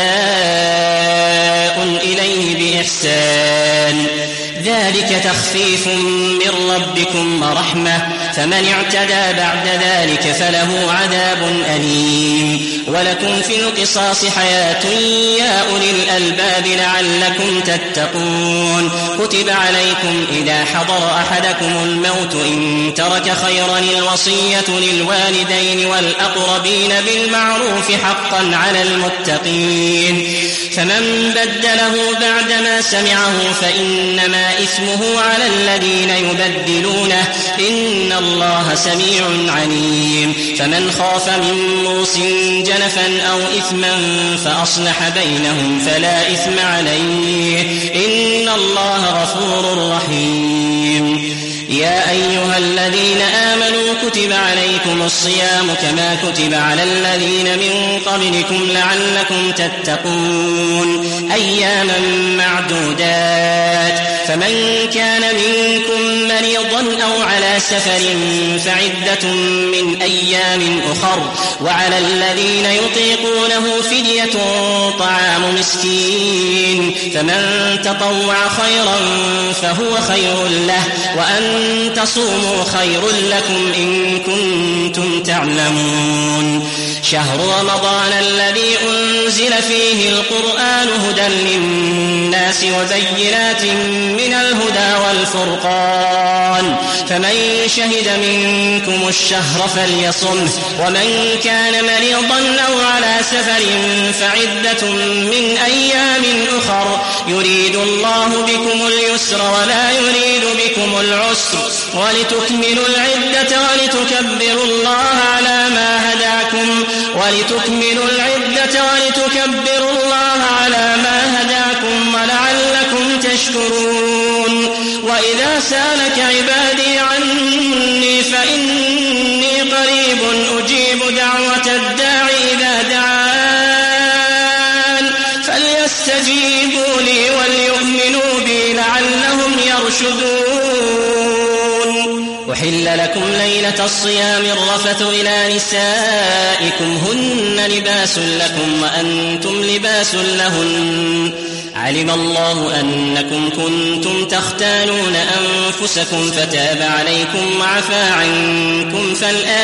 وأداء إليه بإحسان، ذلك تخفيف من ربكم ورحمة، فمن اعتدى بعد ذلك فله عذاب أليم. ولكم في القصاص حياة يا أولي الألباب لعلكم تتقون. كتب عليكم إذا حضر أحدكم الموت إن ترك خيرا الوصية للوالدين والأقربين بالمعروف حقا على المتقين، فمن بدله بعدما سمعه فإنما إثمه على الذين يبدلونه، إن الله سميع عليم. فمن خاف من موص جنفا أو إثما فأصلح بينهم فلا إثم عليه، إن الله غفور رحيم. يا أيها الذين آمنوا كتب عليكم الصيام كما كتب على الذين من قبلكم لعلكم تتقون، أياما معدودات، فمن كان منكم مريضا أو على سفر فعدة من أيام أخر، وعلى الذين يطيقونه فدية طعام مسكين، فمن تطوع خيرا فهو خير له، وأن تصوموا خير لكم إن كنتم تعلمون. شهر رمضان الذي أنزل فيه القرآن هدى للناس وبينات من الهدى والفرقان، فمن شهد منكم الشهر فليصمه، ومن كان مريضا أو على سفر فعدة من أيام أخر، يريد الله بكم اليسر ولا يريد بكم العسر، ولتكملوا العدة ولتكبروا الله على ما هداكم ولعلكم تشكرون. وإذا سألك عبادي عني فإني قريب أجيب دعوة الداع إذا دعان، فليستجيبوا لي وليؤمنوا بي لعلهم يرشدون. أحل لكم ليلة الصيام الرفث إلى نسائكم هن لباس لكم وأنتم لباس لهن، علم الله أنكم كنتم تختانون أنفسكم فتاب عليكم وعفى عنكم،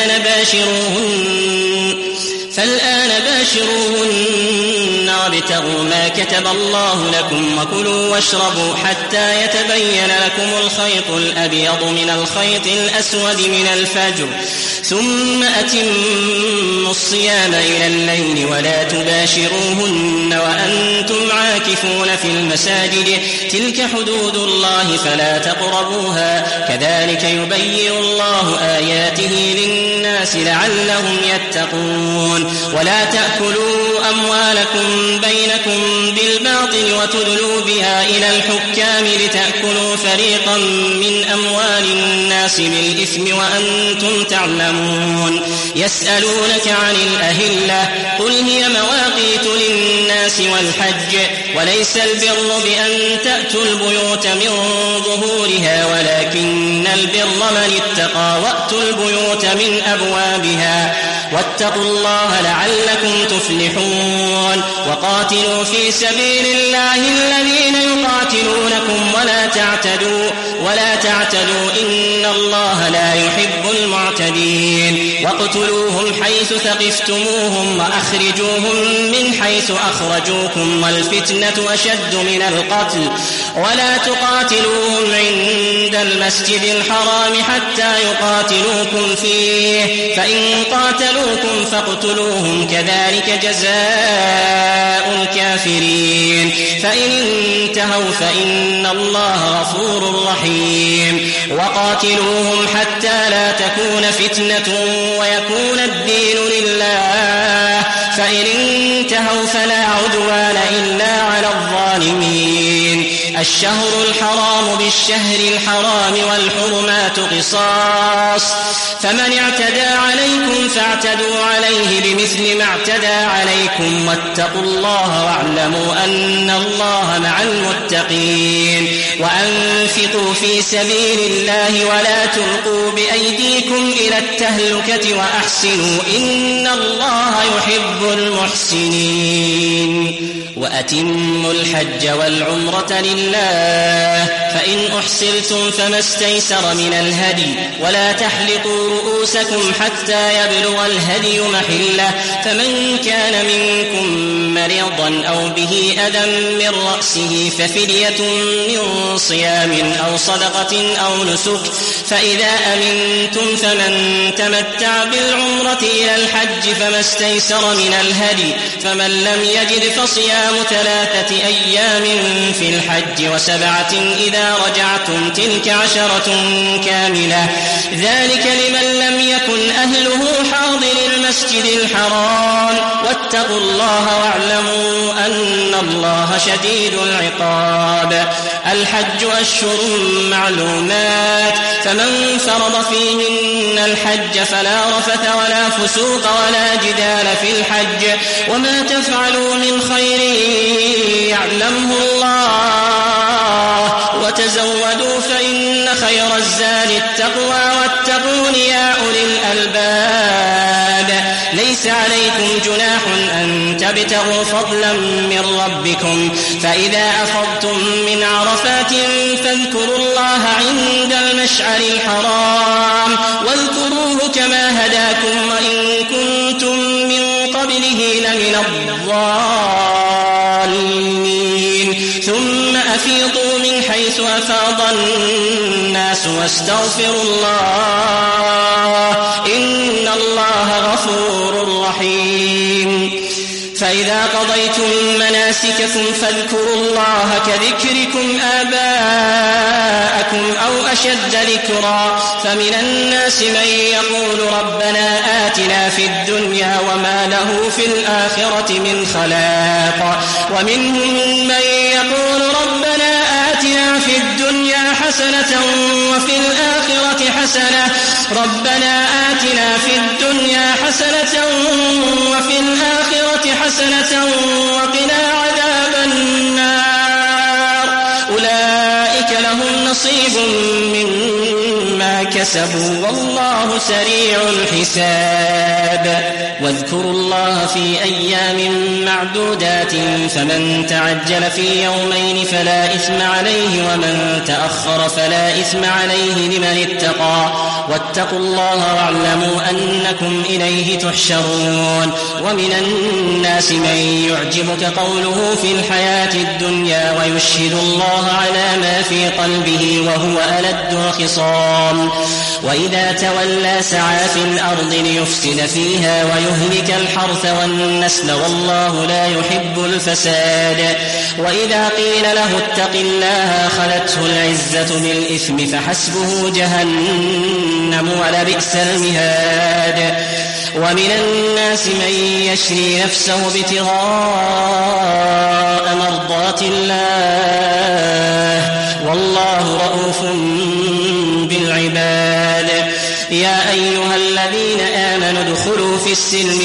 فالآن باشروهن وابتغوا ما كتب الله لكم، وكلوا واشربوا حتى يتبين لكم الخيط الأبيض من الخيط الأسود من الفجر، ثم أتموا الصيام إلى الليل ولا تباشروهن وأنتم عاكفون في المساجد، تلك حدود الله فلا تقربوها، كذلك يبين الله آياته للناس لعلهم يتقون. ولا تأكلوا أموالكم بينكم بالباطل وتدلوا بها إلى الحكام لتأكلوا فريقا من أموال الناس بالإثم وأنتم تعلمون. يسألونك عن الأهلة قل هي مواقيت للناس والحج، وليس البر بأن تأتوا البيوت من ظهورها ولكن البر من اتقى، وأتوا البيوت من أبوابها، واتقوا الله لعلكم تفلحون. وقاتلوا في سبيل الله الذين يقاتلونكم ولا تعتدوا إن الله لا يحب المعتدين. واقتلوهم حيث ثقفتموهم وأخرجوهم من حيث أخرجوكم، والفتنة أشد من القتل، ولا تقاتلوهم عند المسجد الحرام حتى يقاتلوكم فيه، فإن قاتلوكم فاقتلوهم، كذلك جزاء الكافرين. فإن انتهوا فإن الله غفور رحيم. وقاتلوهم حتى لا تكون فتنة ويكون الدين لله، فإن انتهوا فلا عدوان إلا على الظالمين. الشهر الحرام بالشهر الحرام والحرمات قصاص فمن اعتدى عليكم فاعتدوا عليه بمثل ما اعتدى عليكم واتقوا الله واعلموا أن الله مع المتقين وأنفقوا في سبيل الله ولا تلقوا بأيديكم إلى التهلكة وأحسنوا إن الله يحب المحسنين وأتموا الحج والعمرة لله فإن أحصرتم فما استيسر من الهدي ولا تحلقوا رؤوسكم حتى يبلغ الهدي محله فمن كان منكم مريضا أو به أذى من رأسه ففدية من صيام أو صدقة أو نسك فإذا أمنتم فمن تمتع بالعمرة إلى الحج فما استيسر من الهدي فمن لم يجد فصيام 3 أيام في الحج و7 إذا رجعتم تلك 10 كاملة ذلك لمن لم يكن أهله حاضر المسجد الحرام واتقوا الله واعلموا أن الله شديد العقاب الحج أشهر معلومات فمن فرض فيهن الحج فلا رفث ولا فسوق ولا جدال في الحج وما تفعلوا من خير يعلمه الله وتزودوا فإن خير الزاد التقوى واتقون يا أولي الألباب ليس عليكم جناح أن تبتغوا فضلا من ربكم فإذا أفضتم من عرفات فاذكروا الله عند المشعر الحرام واذكروه كما هداكم وإن كنتم من قبله لمن الضالين ثم أفيضوا من حيث أفاض الناس واستغفروا الله إن الله غفور رحيم فإذا قضيتم مناسككم فاذكروا الله كذكركم آباءكم أو أشد ذكرا فمن الناس من يقول ربنا آتنا في الدنيا وما له في الآخرة من خلاق ومنهم من يقول ربنا آتنا في الدنيا حسنة وفي الآخرة حسنة ربنا آتنا في الدنيا حسنة وفي الآخرة حسنة وقنا عذاب النار أولئك لهم نصيب مما كسبوا والله سريع الحساب واذكروا الله في أيام معدودات فمن تعجل في يومين فلا إثم عليه ومن تأخر فلا إثم عليه لمن اتقى واتقوا الله واعلموا أنكم إليه تحشرون ومن الناس من يعجبك قوله في الحياة الدنيا ويشهد الله على ما في قلبه وهو ألد الخصام وإذا تولى سعى في الأرض ليفسد فيها ويهلك الحرث والنسل والله لا يحب الفساد وإذا قيل له اتق الله أخذته العزة بالإثم فحسبه جهنم ولبئس المهاد ومن الناس من يشري نفسه ابتغاء مرضات الله والله رؤوف بالعباد يا أيها الذين آمنوا ادخلوا في السلم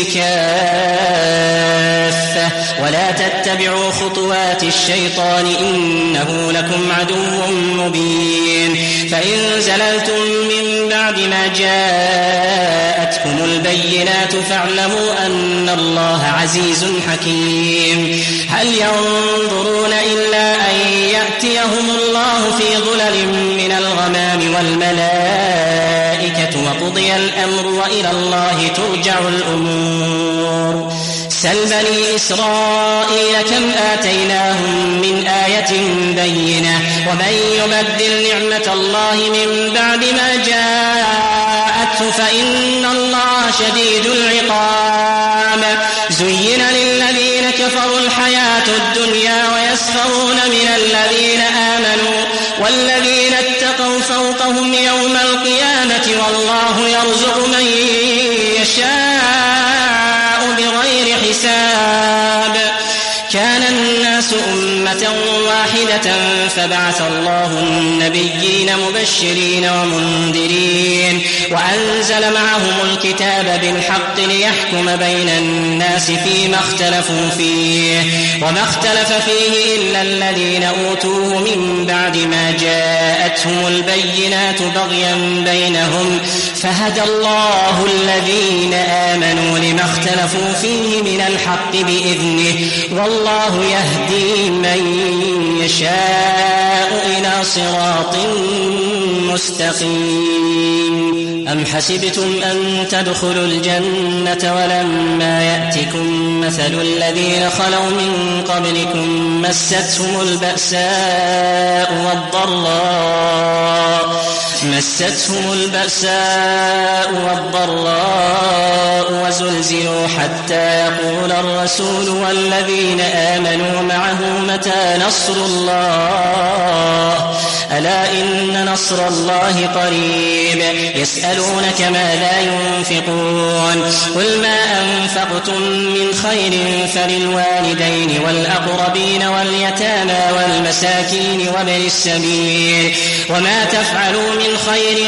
كافة ولا تتبعوا خطوات الشيطان إنه لكم عدو مبين فإن زللتم من بعد ما جاءتكم البينات فاعلموا أن الله عزيز حكيم هل ينظرون إلا أن يأتيهم الله في ظلل من الغمام والملائكة وقضي الأمر وإلى الله ترجع الأمور سل بني إسرائيل كم آتيناهم من آية بينة ومن يبدل نعمة الله من بعد ما جاءته فإن الله شديد العقاب زين للذين كفروا الحياة الدنيا ويسخرون من الذين آمنوا والذين اتقوا فوقهم يوم القيامة والله يرزق من يشاء بغير حساب كان الناس أمة واحدة فبعث الله النبيين مبشرين ومنذرين وأنزل معهم الكتاب بالحق ليحكم بين الناس فيما اختلفوا فيه وما اختلف فيه إلا الذين أوتوه من بعد ما جاءتهم البينات بغيا بينهم فهدى الله الذين آمنوا لما اختلفوا فيه من الحق بإذنه والله يهدي من يشاء إلى صراط مستقيم. أم حسبتم أن تدخلوا الجنة ولما يأتكم مثل الذين خلوا من قبلكم مستهم البأساء والضراء وزلزلوا حتى يقول الرسول والذين آمنوا معه متى نصر الله ألا إن نصر الله قريب. يسألونك ماذا ينفقون قل ما أنفقتم من خير فللوالدين والأقربين واليتامى والمساكين وابن السبيل وما تفعلوا من خير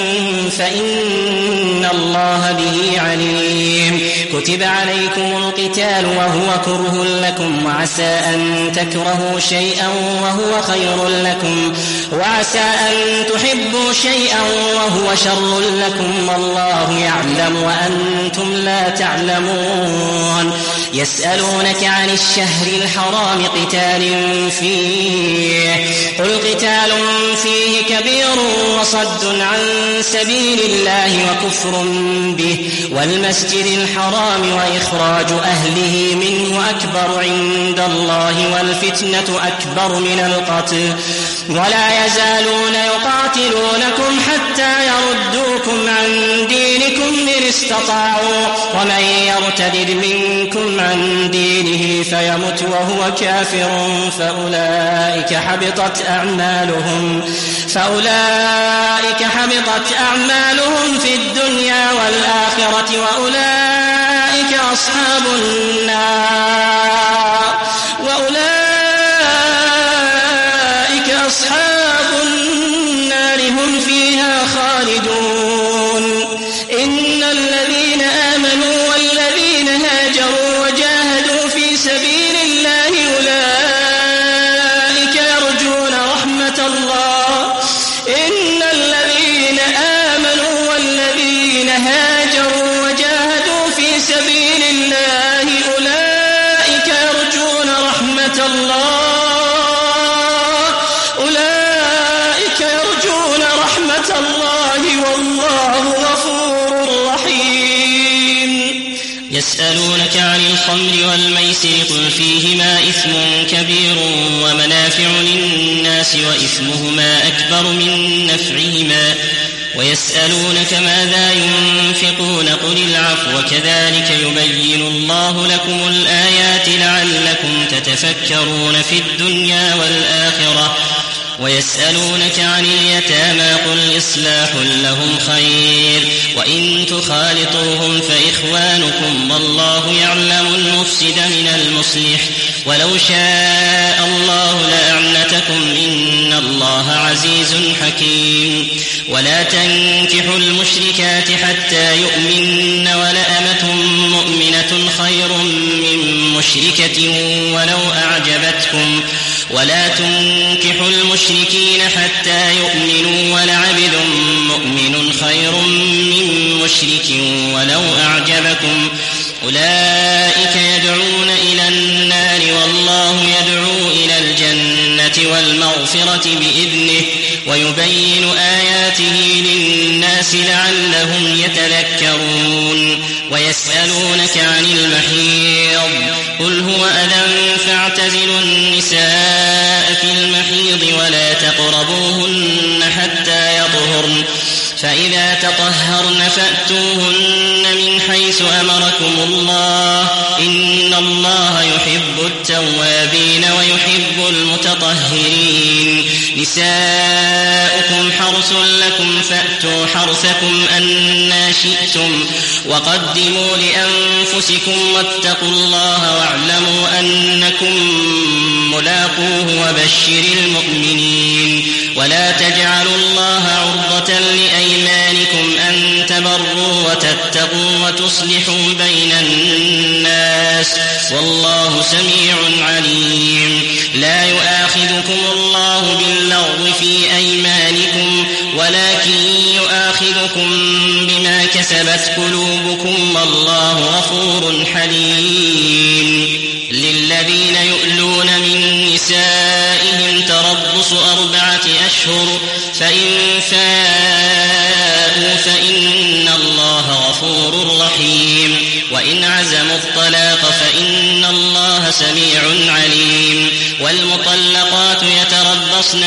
فإن الله به عليم. كتب عليكم القتال وهو كره لكم وعسى أن تكرهوا شيئا وهو خير لكم وعسى أن تحبوا شيئا وهو شر لكم والله يعلم وأنتم لا تعلمون. يسألونك عن الشهر الحرام قتال فيه قل قتال فيه كبير وصد عن سبيل الله وكفر به والمسجد الحرام وإخراج أهله منه أكبر عند الله والفتنة أكبر من القتل ولا يزالون يقاتلونكم حتى يردوكم عن دينكم إن استطاعوا ومن يرتد منكم عن دينه فيمت وهو كافر فأولئك حبطت أعمالهم في الدنيا والآخرة وأولئك أصحاب النار هم فيها خالدون. إن الذين آمنوا والذين هاجروا وجاهدوا في سبيل الله أولئك يرجون رحمة الله. إن الذين آمنوا والذين هاجروا وجاهدوا في سبيل الله أولئك يرجون رحمة الله والله غفور رحيم. يسألونك عن الخمر والميسر قل فيهما إثم كبير ومنافع للناس وإثمهما أكبر من نفعهما ويسألونك ماذا ينفقون قل العفو كذلك يبين الله لكم الآيات لعلكم تتفكرون في الدنيا والآخرة. ويسألونك عن اليتامى قل إصلاح لهم خير وإن تخالطوهم فإخوانكم والله يعلم المفسد من المصلح ولو شاء الله لأعنتكم إن الله عزيز حكيم. ولا تنكحوا المشركات حتى يؤمن ولأمة مؤمنة خير من مشركة ولو أعجبتكم ولا تنكحوا المشركين حتى يؤمنوا ولعبد مؤمن خير من مشرك ولو أعجبكم أولئك يدعون إلى النار والله يدعو إلى الجنة والمغفرة بإذنه ويبين آياته للناس لعلهم يتذكرون. ويسألونك عن المحيض قل هو أذى فاعتزلوا النساء في المحيض ولا تقربوهن حتى يطهرن فإذا تطهرن فأتوهن من حيث أمركم الله إن الله يحب التوابين ويحب المتطهرين. نساؤكم حرث لكم فأتوا حرثكم أنى شئتم وقدموا لأنفسكم واتقوا الله واعلموا أنكم ملاقوه وبشر المؤمنين. ولا تجعلوا الله عرضة لأيمانكم أن تبروا وتتقوا وتصلحوا بين الناس والله سميع عليم. لا يؤاخذكم الله باللغو في أيمانكم ولكن يؤاخذكم بما كسبت قلوبكم والله غفور حليم. للذين يؤلون من نسائهم تربص 4 أشهر فإن فاءوا فإن الله غفور رحيم. وإن عزموا الطلاق فإن الله سميع عليم. والمطلقات يتربصن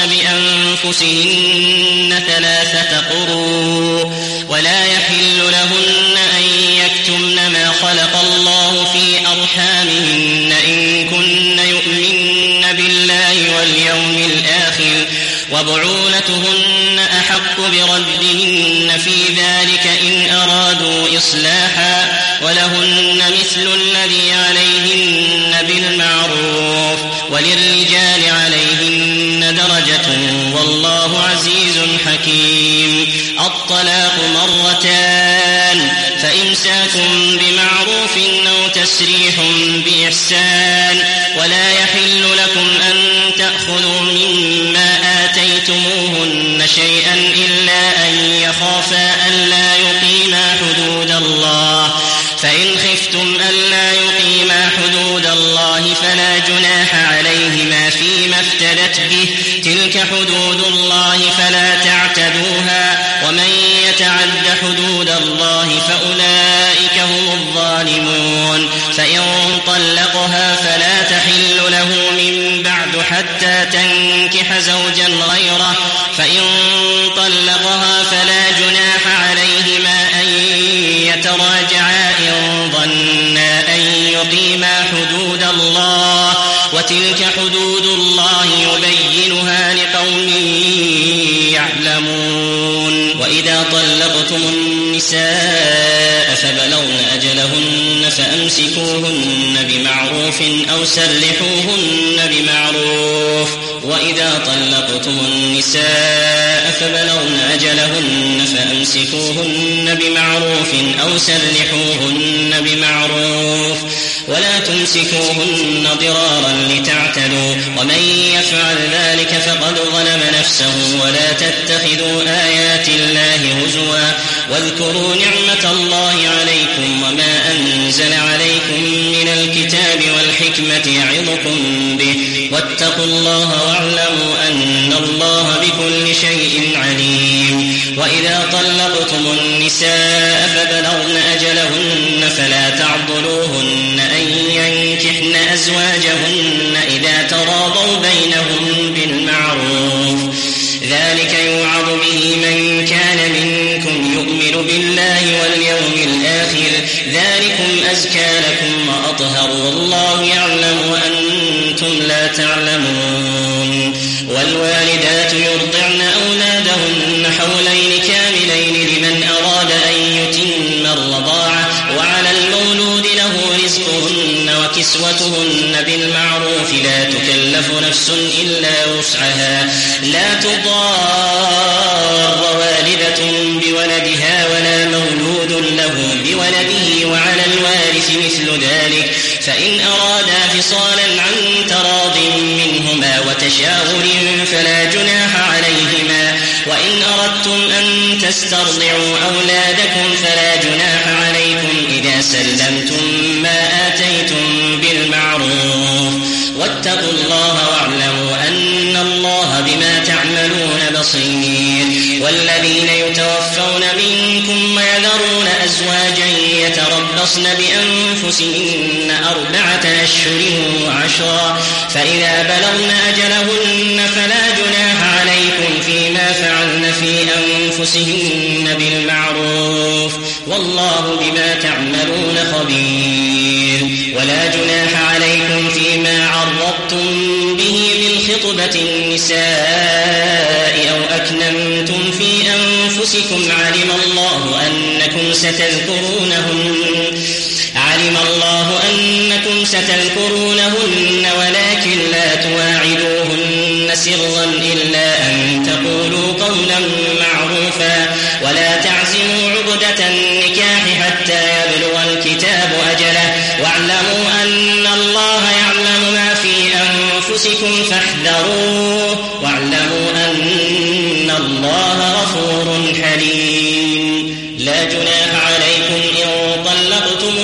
بأنفسهن 3 قروء ولا يحل لهن أن يكتمن ما خلق الله في أرحامهن إن كن يؤمن بالله واليوم الآخر وبعولتهن أحق بردهن في ذلك إن أرادوا إصلاحا ولهن مثل الذي عليهن بالمعروف وللرجال عليهن درجة والله عزيز حكيم. الطلاق 2 فإمساك بمعروف أو تسريح بإحسان. ولا يحل لكم أن تأخذوا مما آتيتموهن شيئا إلا أن يخافا ألا يقيما حدود الله فإن خفتم ألا يقيما حدود الله فلا جناح عليهما فيما افتدت به تلك حدود الله فلا تعتدوها ومن يتعد حدود الله فأولئك هم الظالمون. فإن طلقها فلا تحل له من بعد حتى تنكح زوجا غيره فإن طلقها فلا جناح عليهما أن يتراجعا إن ظنا أن يقيما حدود الله وتلك حدود الله يبينها لقوم يعلمون. وإذا طلقتم النساء فبلغن أجلهن فأمسكوهن بمعروف أو سرحوهن بمعروف. وإذا طلقتم النساء فبلغن أجلهن فأمسكوهن بمعروف أو سرحوهن بمعروف ولا تمسكوهن ضرارا لتعتدوا ومن يفعل ذلك فقد ظلم نفسه. ولا تتخذوا آيات الله هزوا واذكروا نعمة الله عليكم وما أنزل عليكم من الكتاب والحكمة يعظكم به واتقوا الله واعلموا أن الله بكل شيء عليم. وإذا طلقتم النساء فبلغن أجلهن فلا تعضلوهن أن ينكحن أزواجهن إذا تراضوا بينهم بالمعروف ذلك يوعظ به من كان منكم يؤمن بالله واليوم الآخر ذلكم أزكى لكم وأطهر والله يعلم وأنتم لا تعلمون. والوالدات يرضعن أولادهن حولين كاملين لمن أراد أن يتم الرضاعة وعلى المولود له رزقهن وكسوتهن بالمعروف لا تكلف نفس إلا وسعها لا تضار والدة بولدها ولا مولود له بولده وعلى الوارث مثل ذلك فإن أرادا فصالا عن تراض منهما وتشاور فلا جناح عليهما. وإن أردتم أن تسترضعوا أولادكم فلا جناح عليكم إذا سلمتم ما آتيتم بالمعروف واتقوا الله واعلموا أن الله بما تعملون بصير. والذين يتوفون منكم ويذرون أزواجا يتربصن بأنفسهن 4 أشهر و10 فإذا بلغن أجلهن فلا جناح عليكم فيما فعلن في أنفسهن بالمعروف والله بما تعملون خبير. ولا جناح عليكم فيما عرضتم به من خطبة النساء أو أكننتم أنفسكم علم الله أنكم ستذكرونهن ولكن لا تواعدوهن سرا إلا أن تقولوا قولا معروفا ولا تعزموا عقدة النكاح حتى يبلغ الكتاب أجله واعلموا أن الله يعلم ما في أنفسكم فاحذروه واعلموا أن الله غفور حليم. لا جناح عليكم إن طلقتم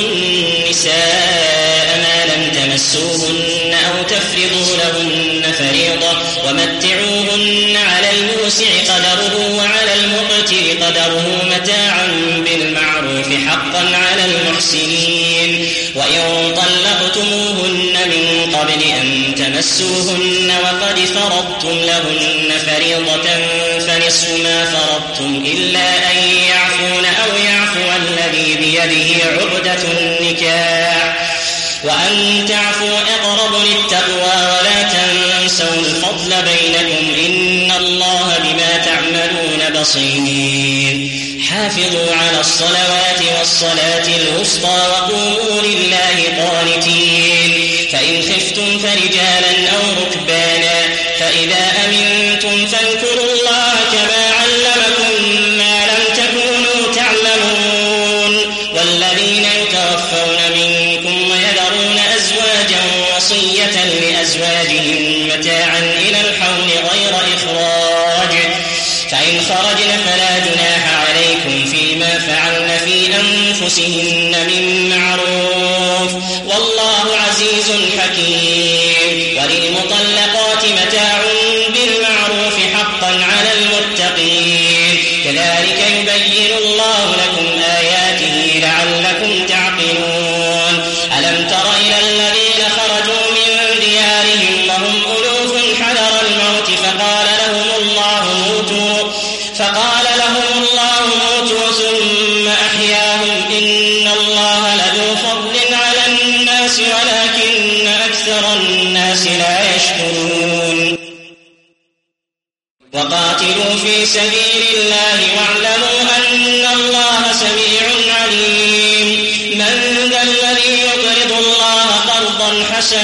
النساء ما لم تمسوهن أو تفرضوا لهن فريضة ومتعوهن على الموسع قدره وعلى المقتر قدره متاعا بالمعروف حقا على المحسنين. وإن طلقتموهن من قبل أن تمسوهن وقد فرضتم لهن فريضة فنصف ما فرضتم إلا أن يعفون أو يعفو الذي بيده عقدة النكاح وأن تعفوا أقرب للتقوى ولا تنسوا الفضل بينكم إن الله بما تعملون بصير. حافظوا على الصلوات والصلاة الوسطى وقوموا لله قانتين. فإن خفتم فرجالا أو ركبانا فإذا أمنتم فاذكروا الله كما علمكم ما لم تكونوا تعلمون. والذين يتوفون منكم ويذرون أزواجا وصية لأزواجهم متاعا إلى الحول غير إخراج فإن خرجن فلا جناح عليكم فيما فعلن في أنفسهن من معروف والله عزيز حكيم. وللمطلقات متاع بالمعروف حقا على المتقين. كذلك يبين الله لكم آياته لعلكم تعقلون. ألم تر إلى الذين خرجوا من ديارهم وهم ألوف حذر الموت فقال لهم الله موتوا ثم أحياهم إن الله لذو فضل على الناس ولكن أكثر الناس لا يشكرون. وقاتلوا في سبيل الله واعلموا أن الله سميع عليم. من ذا الذي يقرض الله قرضا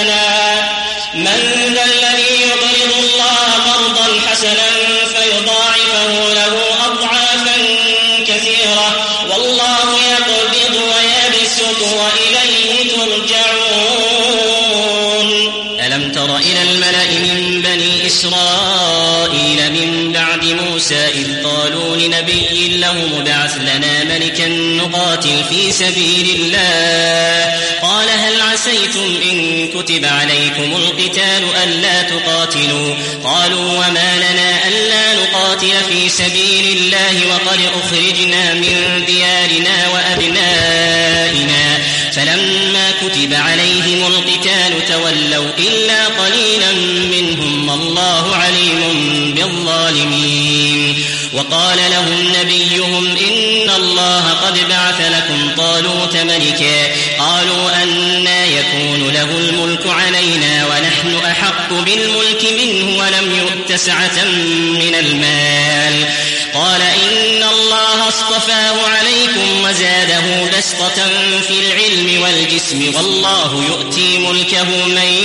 حسنا فيضاعفه له أضعافا كثيرة والله يقبض ويبسط وإليه ترجعون. ألم تر إلى الملأ من بني إسرائيل من بعد موسى إذ قالوا لنبي له ابعث لنا ملكا نقاتل في سبيل الله قال هل عسيتم إن كتب عليكم القتال ألا تقاتلوا قالوا وما لنا ألا نقاتل في سبيل الله وقد أخرجنا من ديارنا وأبنائنا فلما كتب عليهم القتال تولوا إلا قليلا منهم والله عليم بالظالمين. وقال لهم نبيهم إن الله قد بعث لكم طالوت ملكا قالوا أنى يكون له الملك علينا ونحن أحق بالملك منه ولم يؤت سعة من المال قال إن الله اصطفاه عليكم وزاده بسطة في العلم والجسم والله يؤتي ملكه من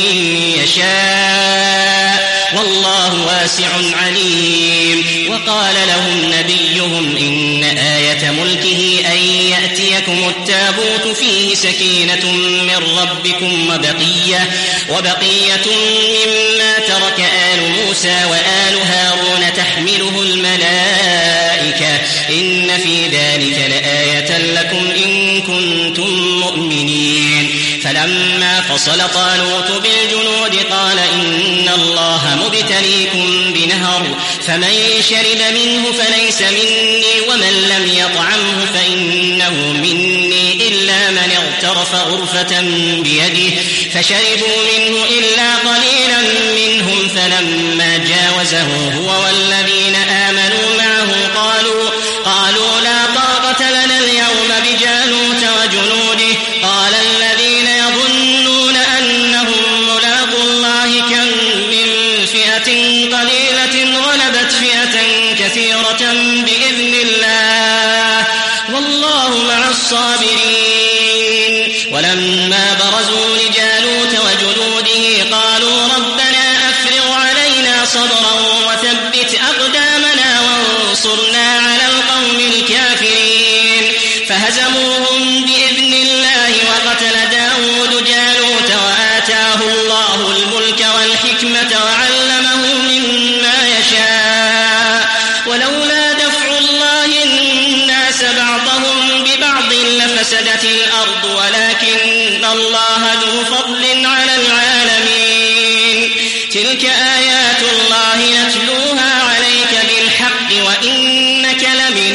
يشاء والله واسع عليم. وقال لهم نبيهم إن آية ملكه أن يأتيكم التابوت فيه سكينة من ربكم وبقية مما ترك آل موسى وآل هارون تحمله الملائكة إن في ذلك لآية لكم إن كنتم مؤمنين. فلما فصل طالوت بالجنود قال إن الله مبتليكم بنهر فمن شرب منه فليس مني ومن لم يطعمه فإنه مني إلا من اغترف غرفة بيده فشربوا منه إلا قليلا منهم فلما جاوزه هو والذين آمنوا معه قالوا لا طاقة لنا اليوم بجالوت وجنوده قال الذين يظنون أنهم ملاقو الله كم من فئة قليلة غلبت فئة كثيرة بإذن الله والله مع الصابرين. ولما برزوا لجالوت وجنوده قالوا ربنا أفرغ علينا صبرا وثبت أقدامنا وانصرنا على القوم الكافرين. فهزموهم بإذن الله وقتل داود جالوت وآتاه الله الملك والحكمة وعلمه مما يشاء. ولولا دفع الله الناس بعضهم ببعض لفسدت الأرض ولكن الله ذو فضل على العالمين. تلك آيات الله نتلوها عليك بالحق وإنك لمن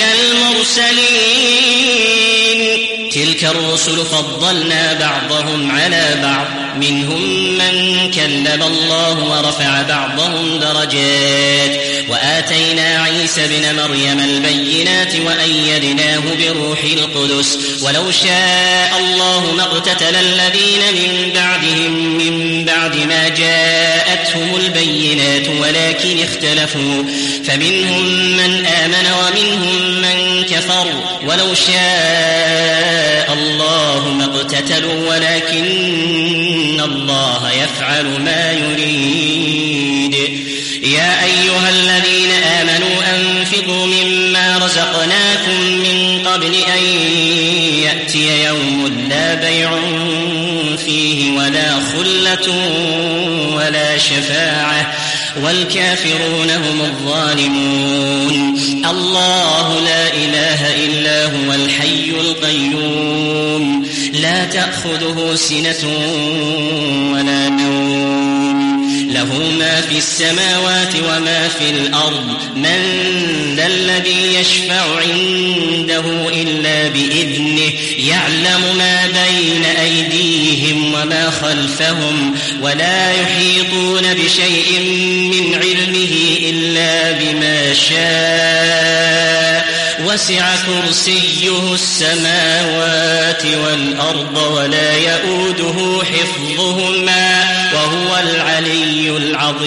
المرسلين. تلك الرسل فضلنا بعضهم على بعض منهم من كلم الله ورفع بعضهم درجات وآتينا عيسى ابن مريم البينات وأيدناه بروح القدس. ولو شاء الله ما اقتتل الذين من بعدهم من بعد ما جاءتهم البينات ولكن اختلفوا فمنهم من آمن ومنهم من كفر. ولو شاء الله ما اقتتلوا ولكن الله يفعل ما يريد. يا أيها الذين آمنوا أنفقوا مما رزقناكم من قبل أن يأتي يوم لا بيع فيه ولا خلة ولا شفاعة والكافرون هم الظالمون. الله لا إله إلا هو الحي القيوم لا تأخذه سنة ولا نوم له ما في السماوات وما في الأرض. من ذا الذي يشفع عنده إلا بإذنه يعلم ما بين أيديهم وما خلفهم ولا يحيطون بشيء من علمه إلا بما شاء. وسع كرسيه السماوات والأرض ولا يؤوده حفظهما وهو العلي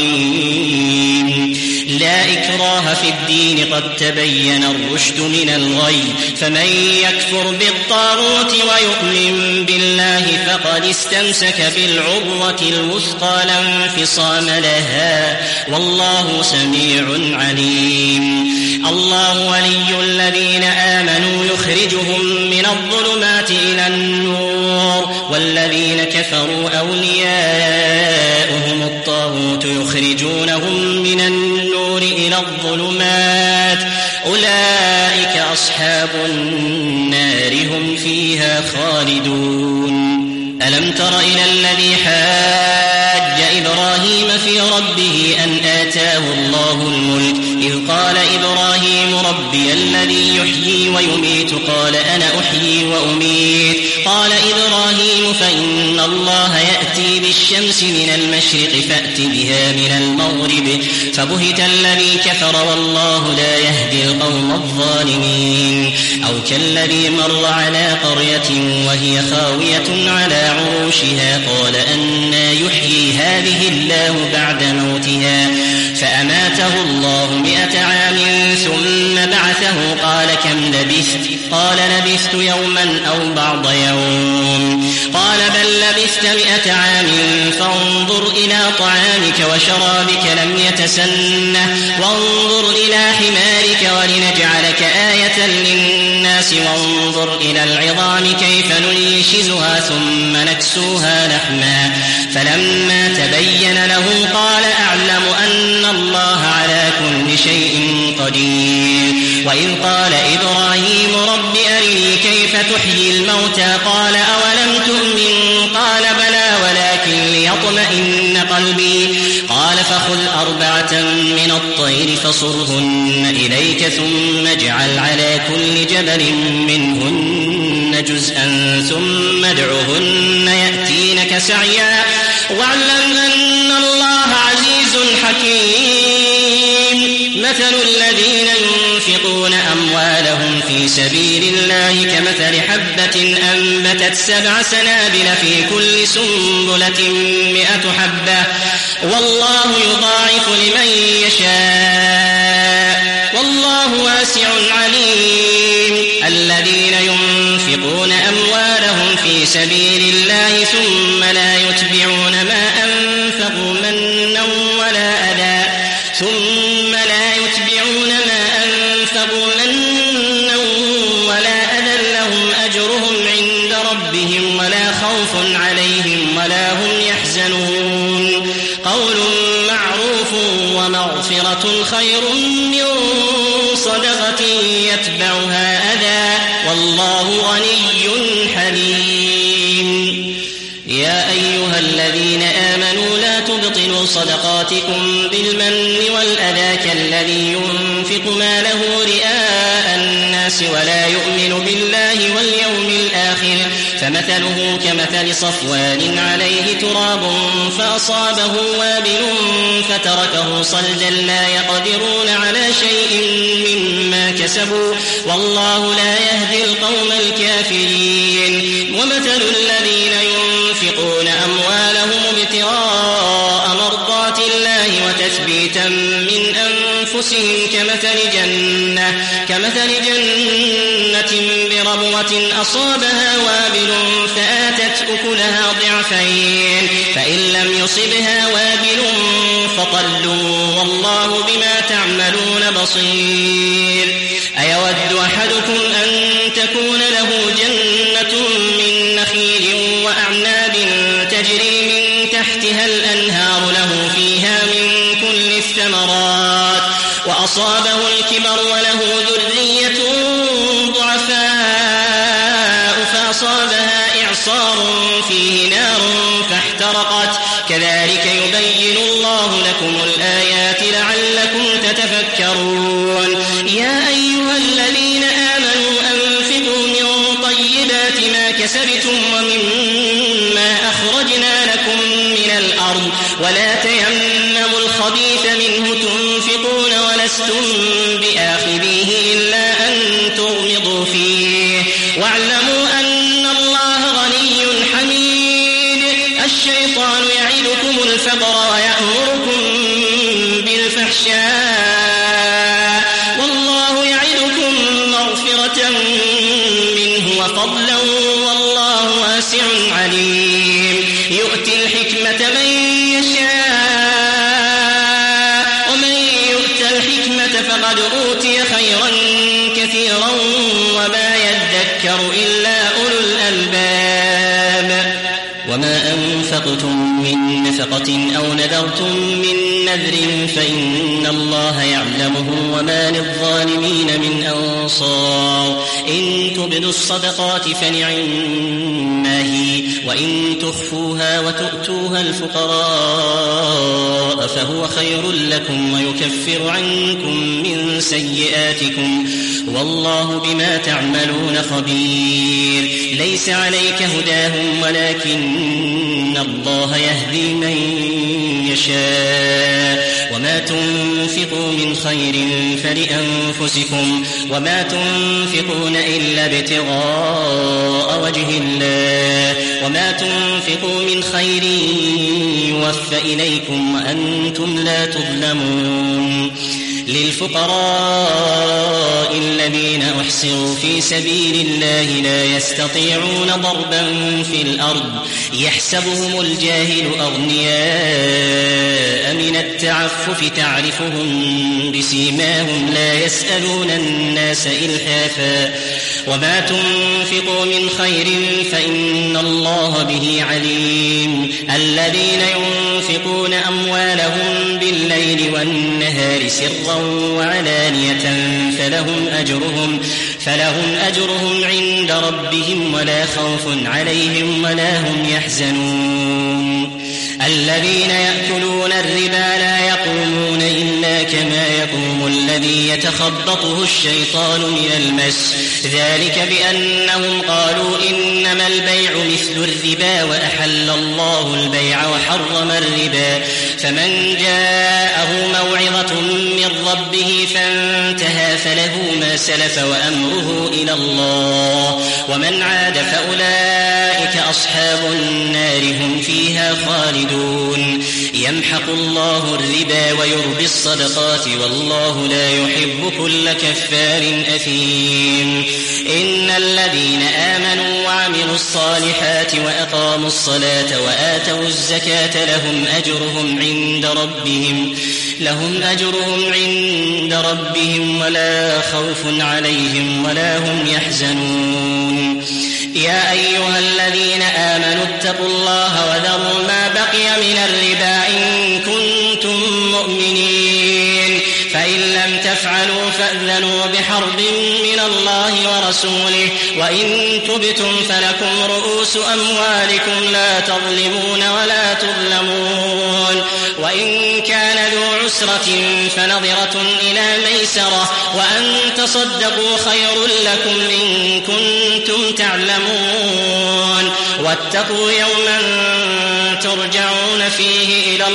العظيم. لا إكراه في الدين قد تبين الرشد من الغي. فمن يكفر بالطاغوت ويؤمن بالله فقد استمسك بالعروة الوثقى لا انفصام لها والله سميع عليم. الله ولي الذين آمنوا يخرجهم من الظلمات إلى النور والذين كفروا أولياؤهم الطاغوت يخرجونهم من النور إلى الظلمات أولئك أصحاب النار هم فيها خالدون. ألم تر إلى الذي حاج إبراهيم في ربه أن آتاه الله الملك إذ قال إبراهيم ربي الذي يحيي ويميت قال أنا أحيي وأميت. قال إبراهيم فإن الله يأتي بالشمس من المشرق فأت بها من المغرب فبهت الذي كفر والله لا يهدي القوم الظالمين. أو كالذي مر على قرية وهي خاوية على عروشها قال أنى يحيي هذه الله بعد موتها فأماته الله 100 عام ثم بعثه قال كم لبثت قال لبثت يوما أو بعض يوم قال بل لبثت 100 عام فانظر إلى طعامك وشرابك لم يتسنه وانظر إلى حمارك ولنجعلك آية للناس وانظر إلى العظام كيف ننشزها ثم نكسوها لحما فلما تبين له قال أعلم أن الله على كل شيء قدير. وإذ قال إبراهيم رب أرني كيف تحيي الموتى قال أولم تؤمن قال بلى ولكن ليطمئن قلبي قال فخذ 4 من الطير فصرهن إليك ثم اجعل على كل جبل منهن جزءا ثم ادعهن يأتينك سعيا واعلم أن الله عزيز حكيم. مثل الذين ينفقون أموالهم في سبيل الله كمثل حبة أنبتت 7 سنابل في كل سنبلة 100 حبة والله يضاعف لمن يشاء والله أذى ثم لا يتبعون ما أنفقوا منا ولا أذى لهم أجرهم عند ربهم ولا خوف عليهم ولا هم يحزنون قول معروف ومغفرة خير من صدقة يتبعها أذى والله غني حليم. يا أيها الذين آمنوا لا تبطلوا صدقاتكم بالمن والأذى كالذي ينفق ماله رئاء الناس ولا يؤمن بالله واليوم الآخر فمثله كمثل صفوان عليه تراب فأصابه وابل فتركه صلدا لا يقدرون على شيء مما كسبوا والله لا يهدي القوم الكافرين. ومثل الذين ينفقون أموالهم ابتغاء مرضات الله وتثبيتا من أنفسهم كمثل جنة بربوة أصابها وابل فآتت أكلها ضعفين فإن لم يصبها وابل فطل والله بما تعملون بصير. أيود أحدكم أن تكون له جنة من نخيل وأعناب تجري من تحتها الأنهار له فيها من كل الثمرات وأصابه الكبر وله ذرية ضعفاء فأصابها إعصار فيه نار فاحترقت كذلك يبين الله لكم الآيات لعلكم تتفكرون. يا أيها الذين آمنوا أنفقوا من طيبات ما كسبتم ومما أخرجنا لكم من الأرض ولا تيمموا الخبيث منه تنفقون ولستم بآخذيه إلا أن تغمضوا فيه واعلموا أن الله غني حميد. الشيطان يعدكم الفقر ويأمركم بالفحشاء والله يعدكم مغفرة منه وفضلا والله واسع عليم. يؤتي الحكمة من يشاء ومن يؤت الحكمة فقد أوتي خيرا كثيرا وما يذكر إلا أولو الألباب. وما أنفقتم من نفقة أو نذرتم من نذر فإن الله يعلمه وما للظالمين من أنصار. إن تبدوا الصدقات فنعما هي وإن تخفوها وتؤتوها الفقراء فهو خير لكم ويكفر عنكم من سيئاتكم والله بما تعملون خبير. ليس عليك هداهم ولكن الله يهدي من يشاء وما تنفقوا من خير فلأنفسكم وما تنفقون إلا ابتغاء وجه الله وما تنفقوا من خير يوفى إليكم وأنتم لا تظلمون. للفقراء الذين أحصروا في سبيل الله لا يستطيعون ضربا في الأرض يحسبهم الجاهل أغنياء من التعفف تعرفهم بسيماهم لا يسألون الناس إلحافا وما تنفقوا من خير فإن الله به عليم. الذين ينفقون أموالهم بالليل والنهار سرا وعلانية فلهم أجرهم عند ربهم ولا خوف عليهم ولا هم يحزنون. الذين يأكلون الربا لا يقومون إلا كما يقوم الذي يتخبطه الشيطان من المس ذلك بأنهم قالوا إنما البيع مثل الربا وأحل الله البيع وحرم الربا فمن جاءه موعظة من ربه فانتهى فله ما سلف وأمره إلى الله ومن عاد فأولئك أصحاب النار هم فيها خالدون. يمحق الله الربا ويربي الصدقات والله لا يحب كل كفار أثيم. إن الذين آمنوا وعملوا الصالحات وأقاموا الصلاة وآتوا الزكاة لهم أجرهم عند ربهم لهم أجرهم عند ربهم ولا خوف عليهم ولا هم يحزنون يا أيها الذين آمنوا اتقوا الله وذروا ما بقي من الربا إن كنتم مؤمنين فإن لم تفعلوا فأذنوا بحرب من الله ورسوله وإن تبتم فلكم رؤوس أموالكم لا تظلمون ولا تظلمون وإن كان ذو عسرة فنظرة إلى ميسرة وأن تصدقوا خير لكم إن كنتم تعلمون واتقوا يوما ترجعون فيه إلى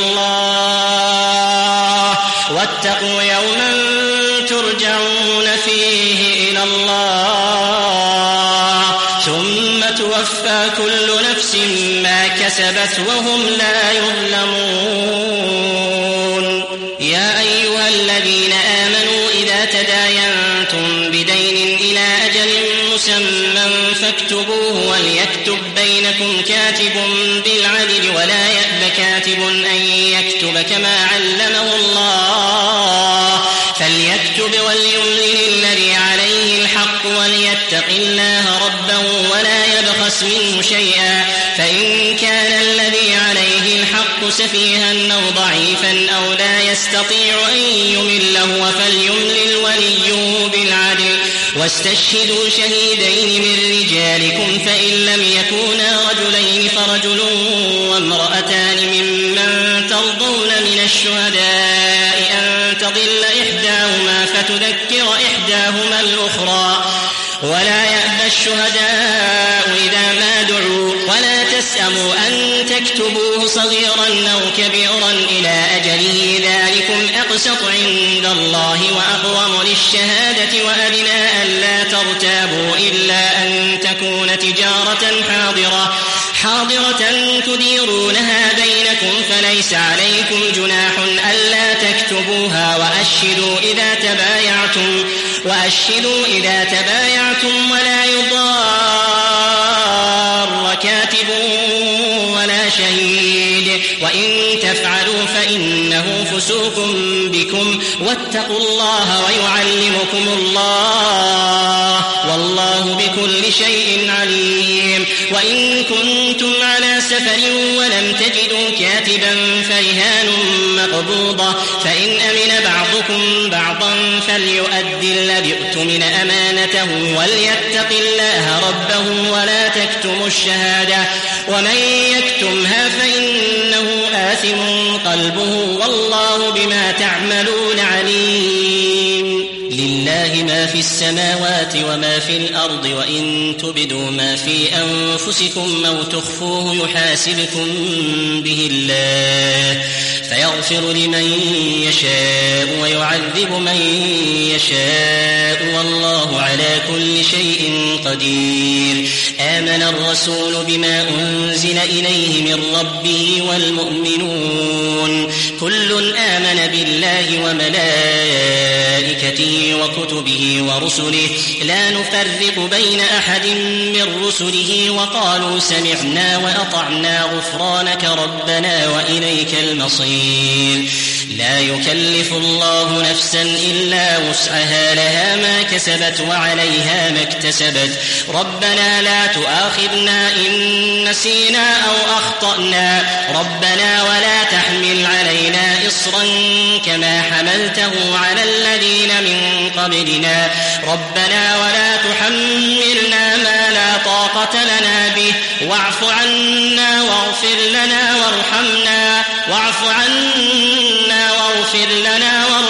الله ثم توفى كل نفس ما كسبت وهم لا يظلمون يا أيها الذين آمنوا إذا تداينتم بدين إلى أجل مسمى فاكتبوه وليكتب بينكم كاتب بالعدل ولا يأب كاتب أن يكتب كما علمه الله فليكتب وليملل الذي عليه الحق وليتق الله ربه ولا يبخس منه شيئا فإن كان الذي عليه الحق سفيها أو ضعيفا أو لا يستطيع أن يمل هو فليملل وليه بالعدل واستشهدوا شهيدين من رجالكم فإن لم يكونا رجلين فرجل وامرأتان ممن ترضون من الشهداء أن تضل إحداهما فتذكر إحداهما الأخرى ولا يأبى الشهداء إذا ما دعوا ولا تسأموا أن تكتبوه صغيرا أو كبيرا إلى أجله ذلكم أقسط عند الله وأقوم للشهادة وأدنى ألا ترتابوا إلا أن تكون تجارة حاضرة تديرونها بينكم فليس عليكم جناح ألا تكتبوها وأشهدوا إذا تبايعتم ولا يضار كاتب ولا شهيد وإن تفعلوا فإنه فسوق بكم واتقوا الله ويعلمكم الله والله بكل شيء عليم وإن كنتم على سفر ولم تجدوا كاتبا فرهان مقبوضة فإن أمن بعضكم بعضا فليؤدي الذي اؤتمن أمانته وليتق الله ربه ولا تكتموا الشهادة ومن يكتمها فإنه آثم قلبه والله بما تعملون عليم لله ما في السماوات وما في الأرض وإن تبدوا ما في أنفسكم أو تخفوه يحاسبكم به الله فيغفر لمن يشاء ويعذب من يشاء والله على كل شيء قدير آمن الرسول بما أنزل إليه من ربه والمؤمنون كل آمن بالله وملائكته وكتبه ورسله لا نفرق بين أحد من رسله وقالوا سمعنا وأطعنا غفرانك ربنا وإليك المصير لا يكلف الله نفسا إلا وسعها لها ما كسبت وعليها ما اكتسبت ربنا لا تؤاخذنا إن نسينا أو أخطأنا ربنا ولا تحمل علينا إصرا كما حملته على الذين من قبلنا ربنا ولا تحملنا ما لا طاقة لنا به واعف عنا واغفر لنا وارحمنا